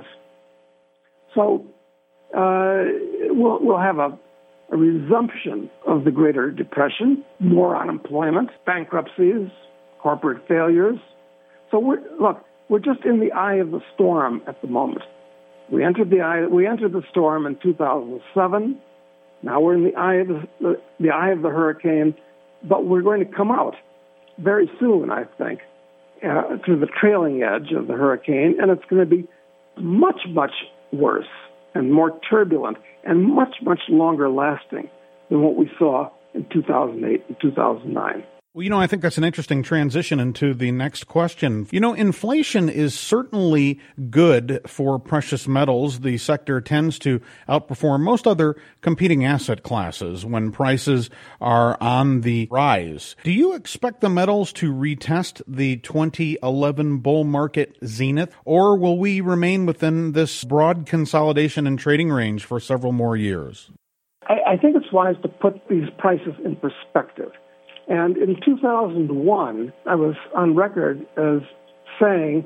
So uh, we'll, we'll have a, a resumption of the Greater Depression, more unemployment, bankruptcies, corporate failures. So we're, look, we're just in the eye of the storm at the moment. We entered the eye. We entered the storm in two thousand seven. Now we're in the eye of the, the, the eye of the hurricane. But we're going to come out very soon, I think, uh, to the trailing edge of the hurricane, and it's going to be much, much worse and more turbulent and much, much longer lasting than what we saw in two thousand eight and two thousand nine. Well, you know, I think that's an interesting transition into the next question. You know, inflation is certainly good for precious metals. The sector tends to outperform most other competing asset classes when prices are on the rise. Do you expect the metals to retest the twenty eleven bull market zenith, or will we remain within this broad consolidation and trading range for several more years? I, I think it's wise to put these prices in perspective. And in two thousand one, I was on record as saying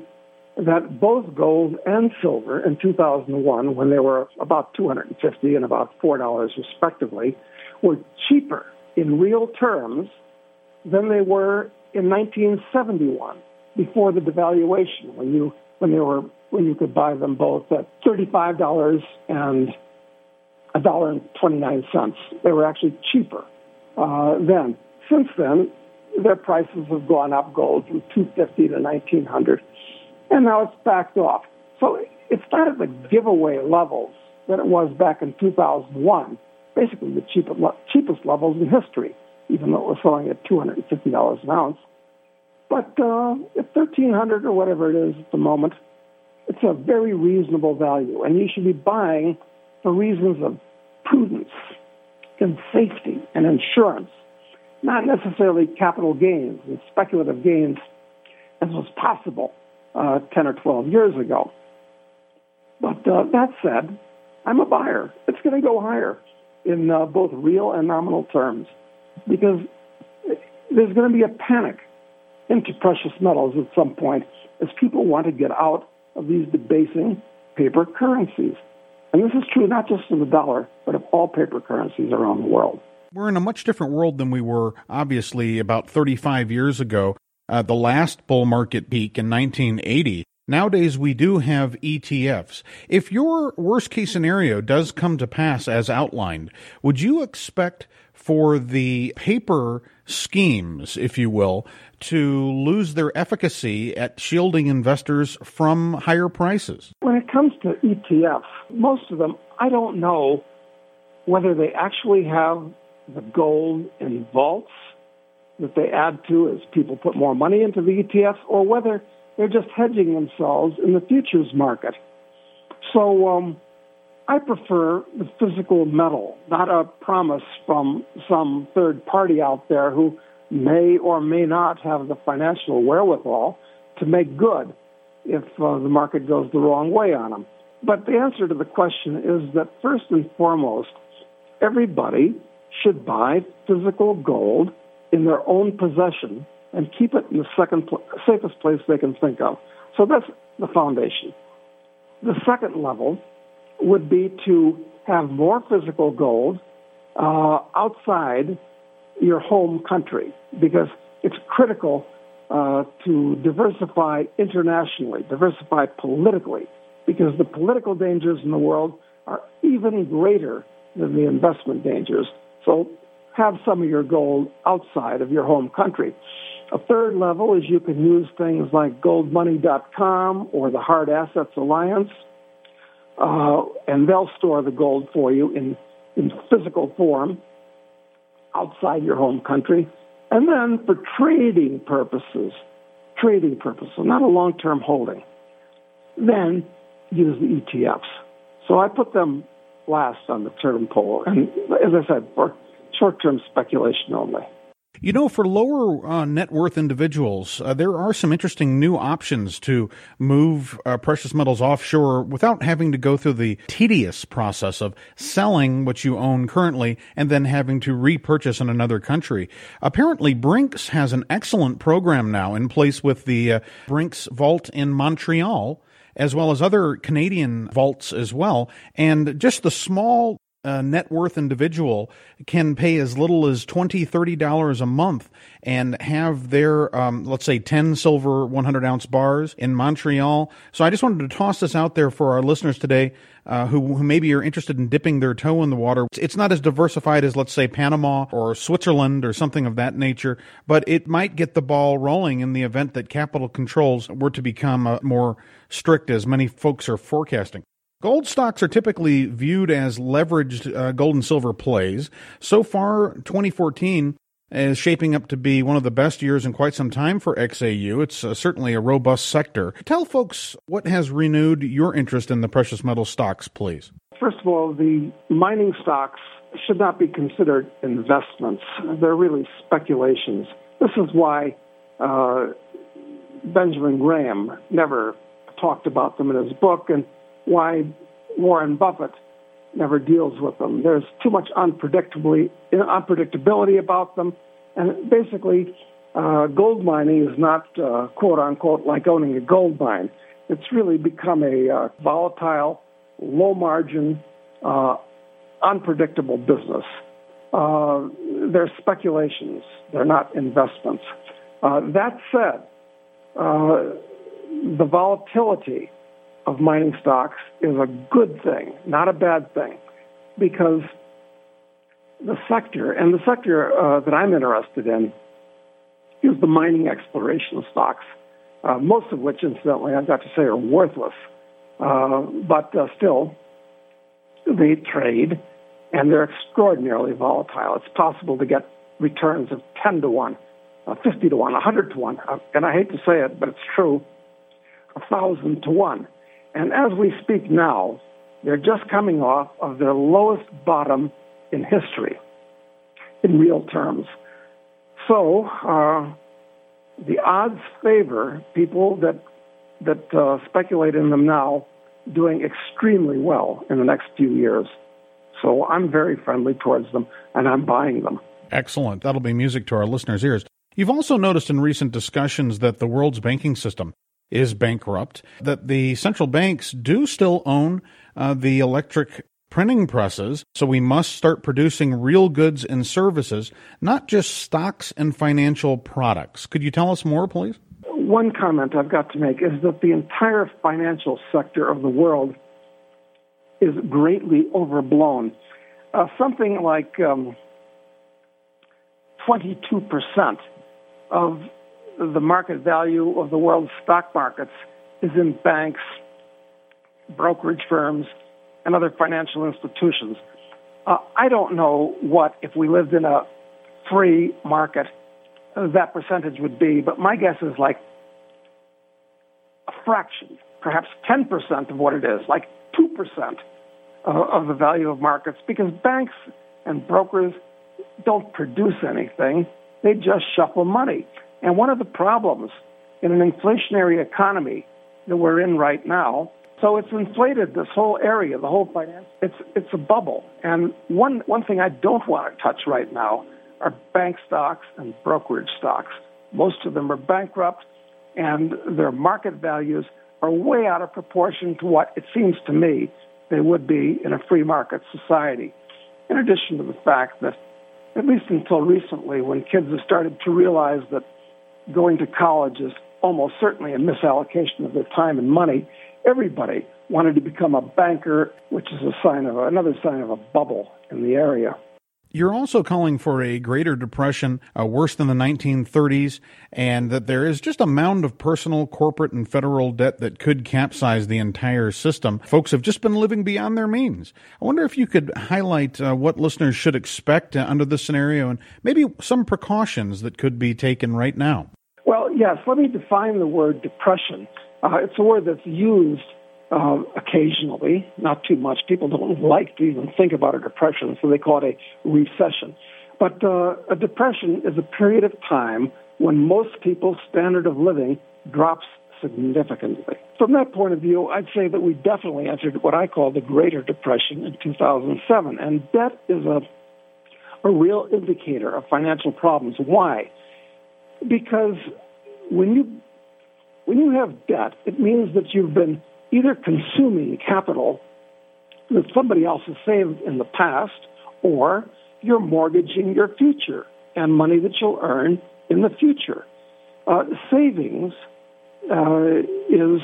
that both gold and silver in two thousand one, when they were about two hundred fifty dollars and about four dollars respectively, were cheaper in real terms than they were in nineteen seventy-one, before the devaluation, when you when they were when you could buy them both at thirty-five dollars and one dollar and twenty-nine cents. They were actually cheaper uh, then. Since then, their prices have gone up, gold from two hundred fifty dollars to nineteen hundred dollars, and now it's backed off. So it's not at the giveaway levels that it was back in two thousand one, basically the cheapest, cheapest levels in history, even though it was selling at two hundred fifty dollars an ounce. But uh, at thirteen hundred dollars or whatever it is at the moment, it's a very reasonable value, and you should be buying for reasons of prudence and safety and insurance, not necessarily capital gains and speculative gains as was possible uh, ten or twelve years ago. But uh, that said, I'm a buyer. It's going to go higher in uh, both real and nominal terms, because there's going to be a panic into precious metals at some point as people want to get out of these debasing paper currencies. And this is true not just of the dollar, but of all paper currencies around the world. We're in a much different world than we were, obviously, about thirty-five years ago, uh, the last bull market peak in nineteen eighty. Nowadays, we do have E T Fs. If your worst-case scenario does come to pass as outlined, would you expect for the paper schemes, if you will, to lose their efficacy at shielding investors from higher prices? When it comes to E T Fs, most of them, I don't know whether they actually have the gold in vaults that they add to as people put more money into the E T Fs, or whether they're just hedging themselves in the futures market. So um, I prefer the physical metal, not a promise from some third party out there who may or may not have the financial wherewithal to make good if uh, the market goes the wrong way on them. But the answer to the question is that first and foremost, everybody should buy physical gold in their own possession and keep it in the second pl- safest place they can think of. So that's the foundation. The second level would be to have more physical gold uh, outside your home country, because it's critical uh, to diversify internationally, diversify politically, because the political dangers in the world are even greater than the investment dangers. So have some of your gold outside of your home country. A third level is you can use things like gold money dot com or the Hard Assets Alliance, uh, and they'll store the gold for you in, in physical form outside your home country. And then for trading purposes, trading purposes, not a long-term holding, then use the E T Fs. So I put them last on the totem pole, and as I said, for short-term speculation only. You know, for lower uh, net worth individuals, uh, there are some interesting new options to move uh, precious metals offshore without having to go through the tedious process of selling what you own currently and then having to repurchase in another country. Apparently, Brinks has an excellent program now in place with the uh, Brinks Vault in Montreal, as well as other Canadian vaults as well. And just the small Uh, net worth individual can pay as little as twenty dollars, thirty dollars a month and have their, um, let's say, ten silver one hundred ounce bars in Montreal. So I just wanted to toss this out there for our listeners today uh, who, who maybe are interested in dipping their toe in the water. It's not as diversified as, let's say, Panama or Switzerland or something of that nature, but it might get the ball rolling in the event that capital controls were to become uh, more strict, as many folks are forecasting. Gold stocks are typically viewed as leveraged uh, gold and silver plays. So far, twenty fourteen is shaping up to be one of the best years in quite some time for X A U. It's uh, certainly a robust sector. Tell folks what has renewed your interest in the precious metal stocks, please. First of all, the mining stocks should not be considered investments. They're really speculations. This is why uh, Benjamin Graham never talked about them in his book, and why Warren Buffett never deals with them. There's too much unpredictably, unpredictability about them. And basically, uh, gold mining is not, uh, quote-unquote, like owning a gold mine. It's really become a uh, volatile, low-margin, uh, unpredictable business. Uh, they're speculations. They're not investments. Uh, that said, uh, the volatility of mining stocks is a good thing, not a bad thing, because the sector, and the sector uh, that I'm interested in, is the mining exploration stocks, uh, most of which, incidentally, I've got to say are worthless. Uh, but uh, still, they trade, and they're extraordinarily volatile. It's possible to get returns of ten to one, uh, fifty to one, one hundred to one, uh, and I hate to say it, but it's true, one thousand to one. And as we speak now, they're just coming off of their lowest bottom in history, in real terms. So uh, the odds favor people that that uh, speculate in them now doing extremely well in the next few years. So I'm very friendly towards them, and I'm buying them. Excellent. That'll be music to our listeners' ears. You've also noticed in recent discussions that the world's banking system is bankrupt, that the central banks do still own uh, the electric printing presses, so we must start producing real goods and services, not just stocks and financial products. Could you tell us more, please? One comment I've got to make is that the entire financial sector of the world is greatly overblown. Uh, something like um, twenty-two percent of the market value of the world's stock markets is in banks, brokerage firms, and other financial institutions. Uh, I don't know what, if we lived in a free market, uh, that percentage would be, but my guess is like a fraction, perhaps ten percent of what it is, like two percent uh, of the value of markets, because banks and brokers don't produce anything. They just shuffle money. And one of the problems in an inflationary economy that we're in right now, so it's inflated this whole area, the whole finance. It's it's a bubble. And one one thing I don't want to touch right now are bank stocks and brokerage stocks. Most of them are bankrupt, and their market values are way out of proportion to what it seems to me they would be in a free market society. In addition to the fact that, at least until recently, when kids have started to realize that going to college is almost certainly a misallocation of their time and money, everybody wanted to become a banker, which is a sign of another sign of a bubble in the area. You're also calling for a greater depression, uh, worse than the nineteen thirties, and that there is just a mound of personal, corporate, and federal debt that could capsize the entire system. Folks have just been living beyond their means. I wonder if you could highlight uh, what listeners should expect uh, under this scenario and maybe some precautions that could be taken right now. Well, yes, let me define the word depression. Uh, it's a word that's used Uh, occasionally, not too much. People don't like to even think about a depression, so they call it a recession. But uh, a depression is a period of time when most people's standard of living drops significantly. From that point of view, I'd say that we definitely entered what I call the Greater Depression in two thousand seven, and debt is a, a real indicator of financial problems. Why? Because when you when you have debt, it means that you've been either consuming capital that somebody else has saved in the past, or you're mortgaging your future and money that you'll earn in the future. Uh, savings uh, is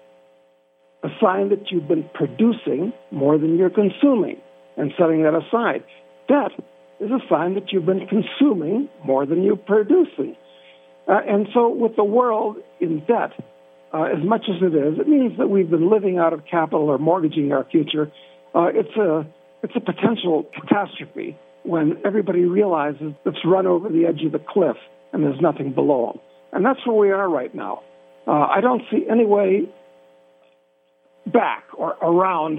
a sign that you've been producing more than you're consuming and setting that aside. Debt is a sign that you've been consuming more than you're producing. Uh, and so with the world in debt, Uh, as much as it is, it means that we've been living out of capital or mortgaging our future. Uh, it's a it's a potential catastrophe when everybody realizes it's run over the edge of the cliff and there's nothing below them. And that's where we are right now. Uh, I don't see any way back or around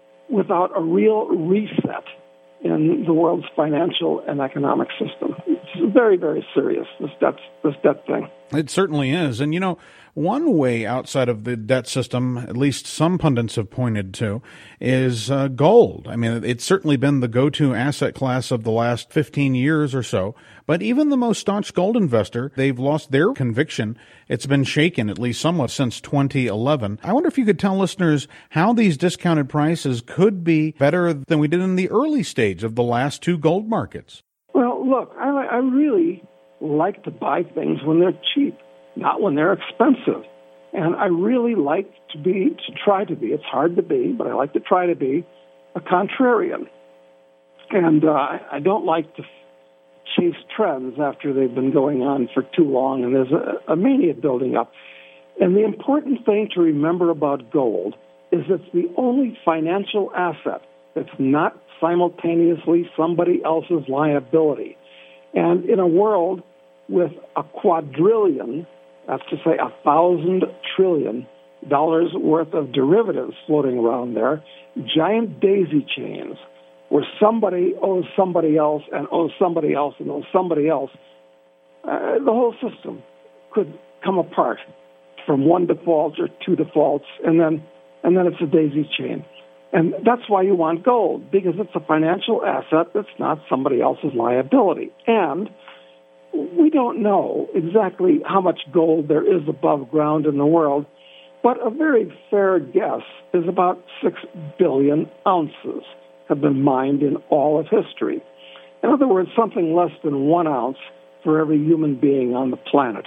without a real reset in the world's financial and economic system. It's very, very serious, this debt, this debt thing. It certainly is. And, you know, one way outside of the debt system, at least some pundits have pointed to, is uh, gold. I mean, it's certainly been the go-to asset class of the last fifteen years or so. But even the most staunch gold investor, they've lost their conviction. It's been shaken, at least somewhat, since twenty eleven. I wonder if you could tell listeners how these discounted prices could be better than we did in the early stage of the last two gold markets. Well, look, I, I really like to buy things when they're cheap, not when they're expensive. And I really like to be, to try to be, it's hard to be, but I like to try to be a contrarian. And uh, I don't like to chase trends after they've been going on for too long, and there's a, a mania building up. And the important thing to remember about gold is it's the only financial asset that's not simultaneously somebody else's liability. And in a world with a quadrillion, that's to say a thousand trillion dollars worth of derivatives floating around there, giant daisy chains, where somebody owes somebody else and owes somebody else and owes somebody else, uh, the whole system could come apart from one default or two defaults, and then and then it's a daisy chain. And that's why you want gold, because it's a financial asset that's not somebody else's liability. And we don't know exactly how much gold there is above ground in the world, but a very fair guess is about six billion ounces have been mined in all of history. In other words, something less than one ounce for every human being on the planet.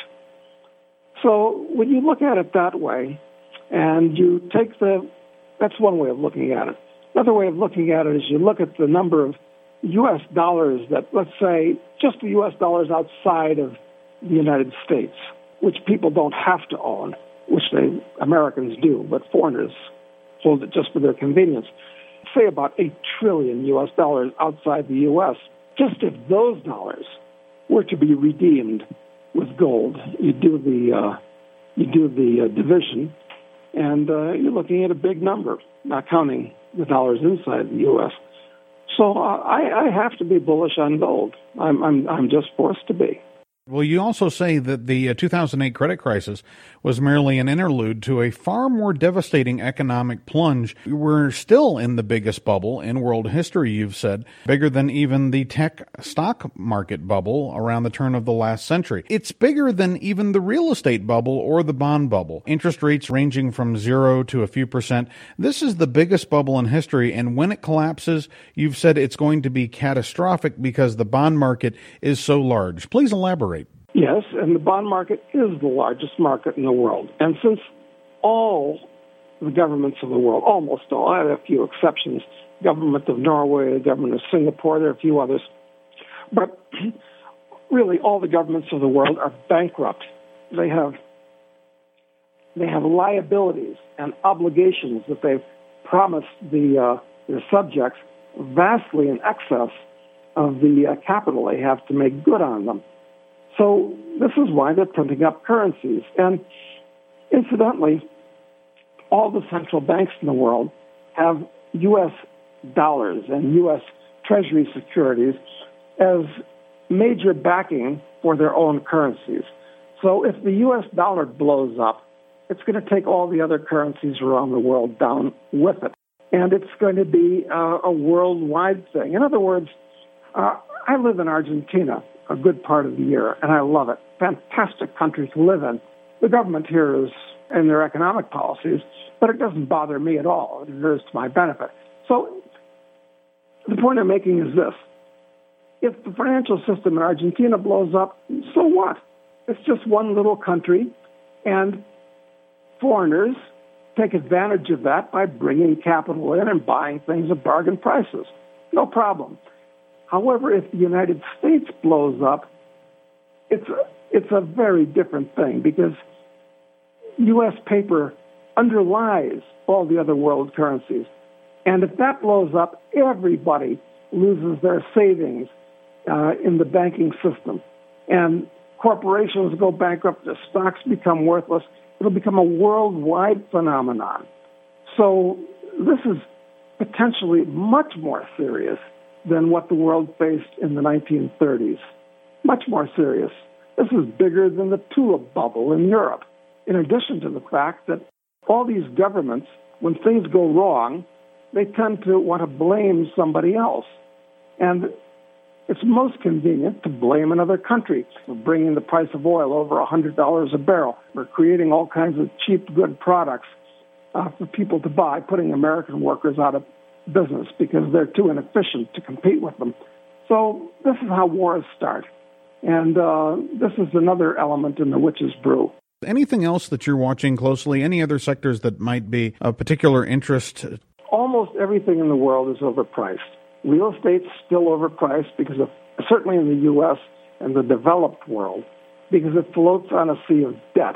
So when you look at it that way, and you take the, that's one way of looking at it. Another way of looking at it is you look at the number of U S dollars that, let's say, just the U S dollars outside of the United States, which people don't have to own, which they Americans do, but foreigners hold it just for their convenience. Say about eight trillion U S dollars outside the U S. Just if those dollars were to be redeemed with gold, you do the uh, you do the uh, division, and uh, you're looking at a big number, not counting the dollars inside the U S. So uh, I, I have to be bullish on gold. I'm I'm I'm just forced to be. Well, you also say that the uh, two thousand eight credit crisis was merely an interlude to a far more devastating economic plunge. We're still in the biggest bubble in world history, you've said, bigger than even the tech stock market bubble around the turn of the last century. It's bigger than even the real estate bubble or the bond bubble. Interest rates ranging from zero to a few percent. This is the biggest bubble in history, and when it collapses, you've said it's going to be catastrophic because the bond market is so large. Please elaborate. Yes, and the bond market is the largest market in the world. And since all the governments of the world, almost all, I have a few exceptions, government of Norway, the government of Singapore, there are a few others, but really all the governments of the world are bankrupt. They have they have liabilities and obligations that they've promised the uh, their subjects vastly in excess of the uh, capital they have to make good on them. So this is why they're printing up currencies. And incidentally, all the central banks in the world have U S dollars and U S Treasury securities as major backing for their own currencies. So if the U S dollar blows up, it's going to take all the other currencies around the world down with it. And it's going to be uh, a worldwide thing. In other words, uh, I live in Argentina a good part of the year, and I love it. Fantastic country to live in. The government here is in their economic policies, but it doesn't bother me at all. It is to my benefit. So the point I'm making is this. If the financial system in Argentina blows up, so what? It's just one little country, and foreigners take advantage of that by bringing capital in and buying things at bargain prices. No problem. However, if the United States blows up, it's a, it's a very different thing because U S paper underlies all the other world currencies. And if that blows up, everybody loses their savings uh, in the banking system. And corporations go bankrupt, the stocks become worthless. It'll become a worldwide phenomenon. So this is potentially much more serious than what the world faced in the nineteen thirties. much more serious. This is bigger than the tulip bubble in Europe, in addition to the fact that all these governments, when things go wrong, they tend to want to blame somebody else. And it's most convenient to blame another country for bringing the price of oil over one hundred dollars a barrel, for creating all kinds of cheap, good products uh, for people to buy, putting American workers out of business because they're too inefficient to compete with them. So this is how wars start. And uh, this is another element in the witch's brew. Anything else that you're watching closely? Any other sectors that might be of particular interest? Almost everything in the world is overpriced. Real estate's still overpriced because of, certainly in the U S and the developed world, because it floats on a sea of debt,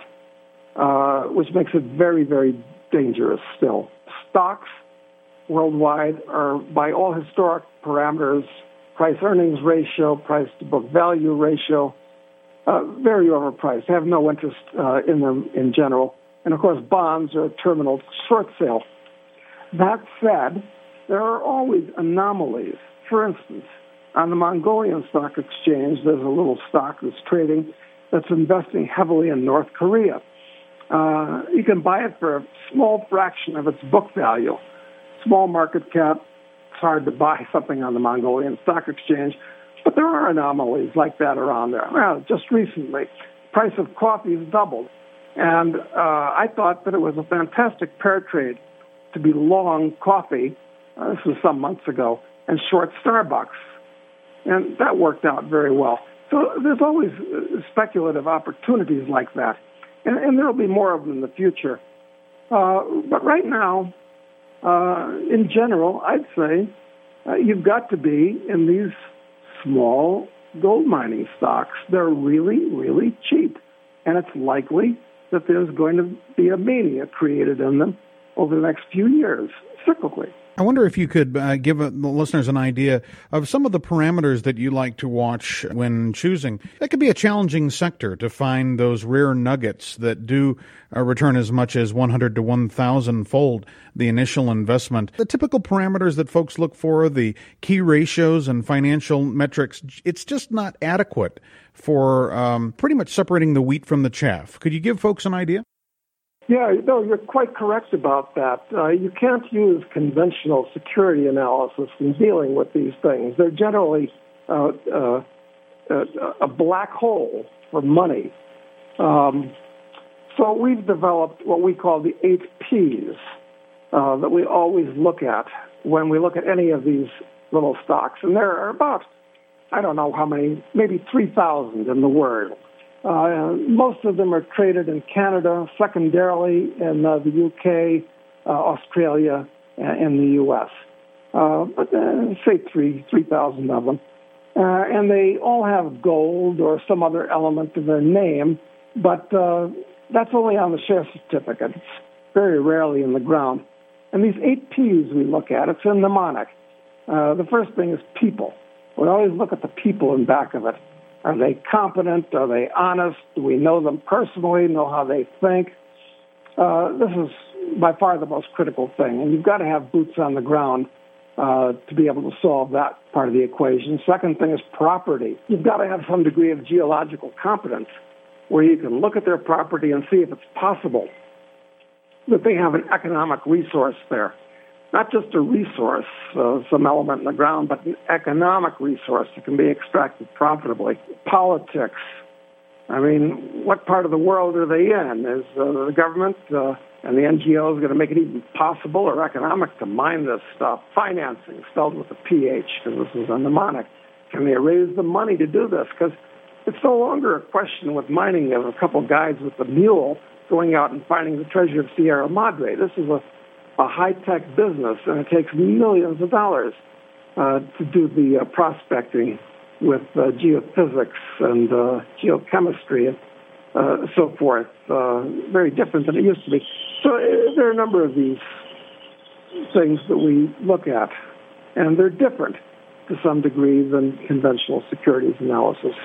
uh, which makes it very, very dangerous still. Stocks worldwide are, by all historic parameters, price-earnings ratio, price-to-book value ratio, uh, very overpriced. I have no interest uh, in them in general. And, of course, bonds are a terminal short sale. That said, there are always anomalies. For instance, on the Mongolian Stock Exchange, there's a little stock that's trading that's investing heavily in North Korea. Uh, you can buy it for a small fraction of its book value. Small market cap. It's hard to buy something on the Mongolian Stock Exchange, but there are anomalies like that around there. Well, just recently, the price of coffee has doubled, and uh, I thought that it was a fantastic pair trade to be long coffee, uh, this was some months ago, and short Starbucks, and that worked out very well. So there's always speculative opportunities like that, and, and there will be more of them in the future. Uh, but right now, Uh, in general, I'd say uh, you've got to be in these small gold mining stocks. They're really, really cheap. And it's likely that there's going to be a mania created in them over the next few years, cyclically. I wonder if you could uh, give uh, the listeners an idea of some of the parameters that you like to watch when choosing. That could be a challenging sector to find those rare nuggets that do uh, return as much as one hundred to one thousand fold the initial investment. The typical parameters that folks look for, the key ratios and financial metrics, it's just not adequate for um, pretty much separating the wheat from the chaff. Could you give folks an idea? Yeah, no, you're quite correct about that. Uh, you can't use conventional security analysis in dealing with these things. They're generally uh, uh, a black hole for money. Um, so we've developed what we call the eight Ps uh, that we always look at when we look at any of these little stocks. And there are about, I don't know how many, maybe three thousand in the world. Uh, most of them are traded in Canada, secondarily in uh, the U K, uh, Australia, and the U S. Uh, but uh, say three three thousand of them, uh, and they all have gold or some other element of their name, but uh, that's only on the share certificate. It's very rarely in the ground. And these eight Ps we look at, it's a mnemonic. Uh, the first thing is people. We always look at the people in back of it. Are they competent? Are they honest? Do we know them personally, know how they think? Uh, this is by far the most critical thing. And you've got to have boots on the ground uh, to be able to solve that part of the equation. Second thing is property. You've got to have some degree of geological competence where you can look at their property and see if it's possible that they have an economic resource there. Not just a resource, uh, some element in the ground, but an economic resource that can be extracted profitably. Politics. I mean, what part of the world are they in? Is uh, the government uh, and the N G Os going to make it even possible or economic to mine this stuff? Financing, spelled with a P H, because this is a mnemonic. Can they raise the money to do this? Because it's no longer a question with mining of a couple guys with a mule going out and finding the treasure of Sierra Madre. This is a a high-tech business, and it takes millions of dollars uh, to do the uh, prospecting with uh, geophysics and uh, geochemistry and uh, so forth. Uh, very different than it used to be. So uh, there are a number of these things that we look at, and they're different to some degree than conventional securities analysis.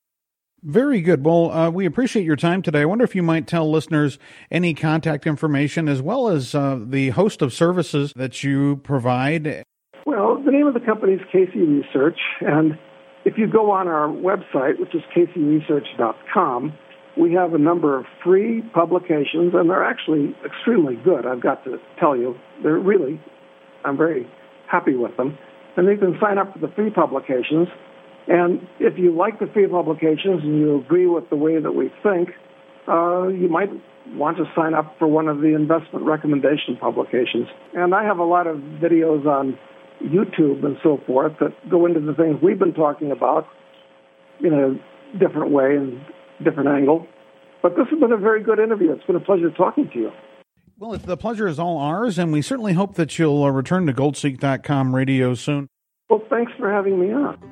Very good. Well, uh, we appreciate your time today. I wonder if you might tell listeners any contact information as well as uh, the host of services that you provide. Well, the name of the company is Casey Research, and if you go on our website, which is casey research dot com, we have a number of free publications, and they're actually extremely good, I've got to tell you. They're really, I'm very happy with them. And you can sign up for the free publications. And if you like the free publications and you agree with the way that we think, uh, you might want to sign up for one of the investment recommendation publications. And I have a lot of videos on YouTube and so forth that go into the things we've been talking about in a different way and different angle. But this has been a very good interview. It's been a pleasure talking to you. Well, the pleasure is all ours, and we certainly hope that you'll uh, return to goldseek dot com radio soon. Well, thanks for having me on.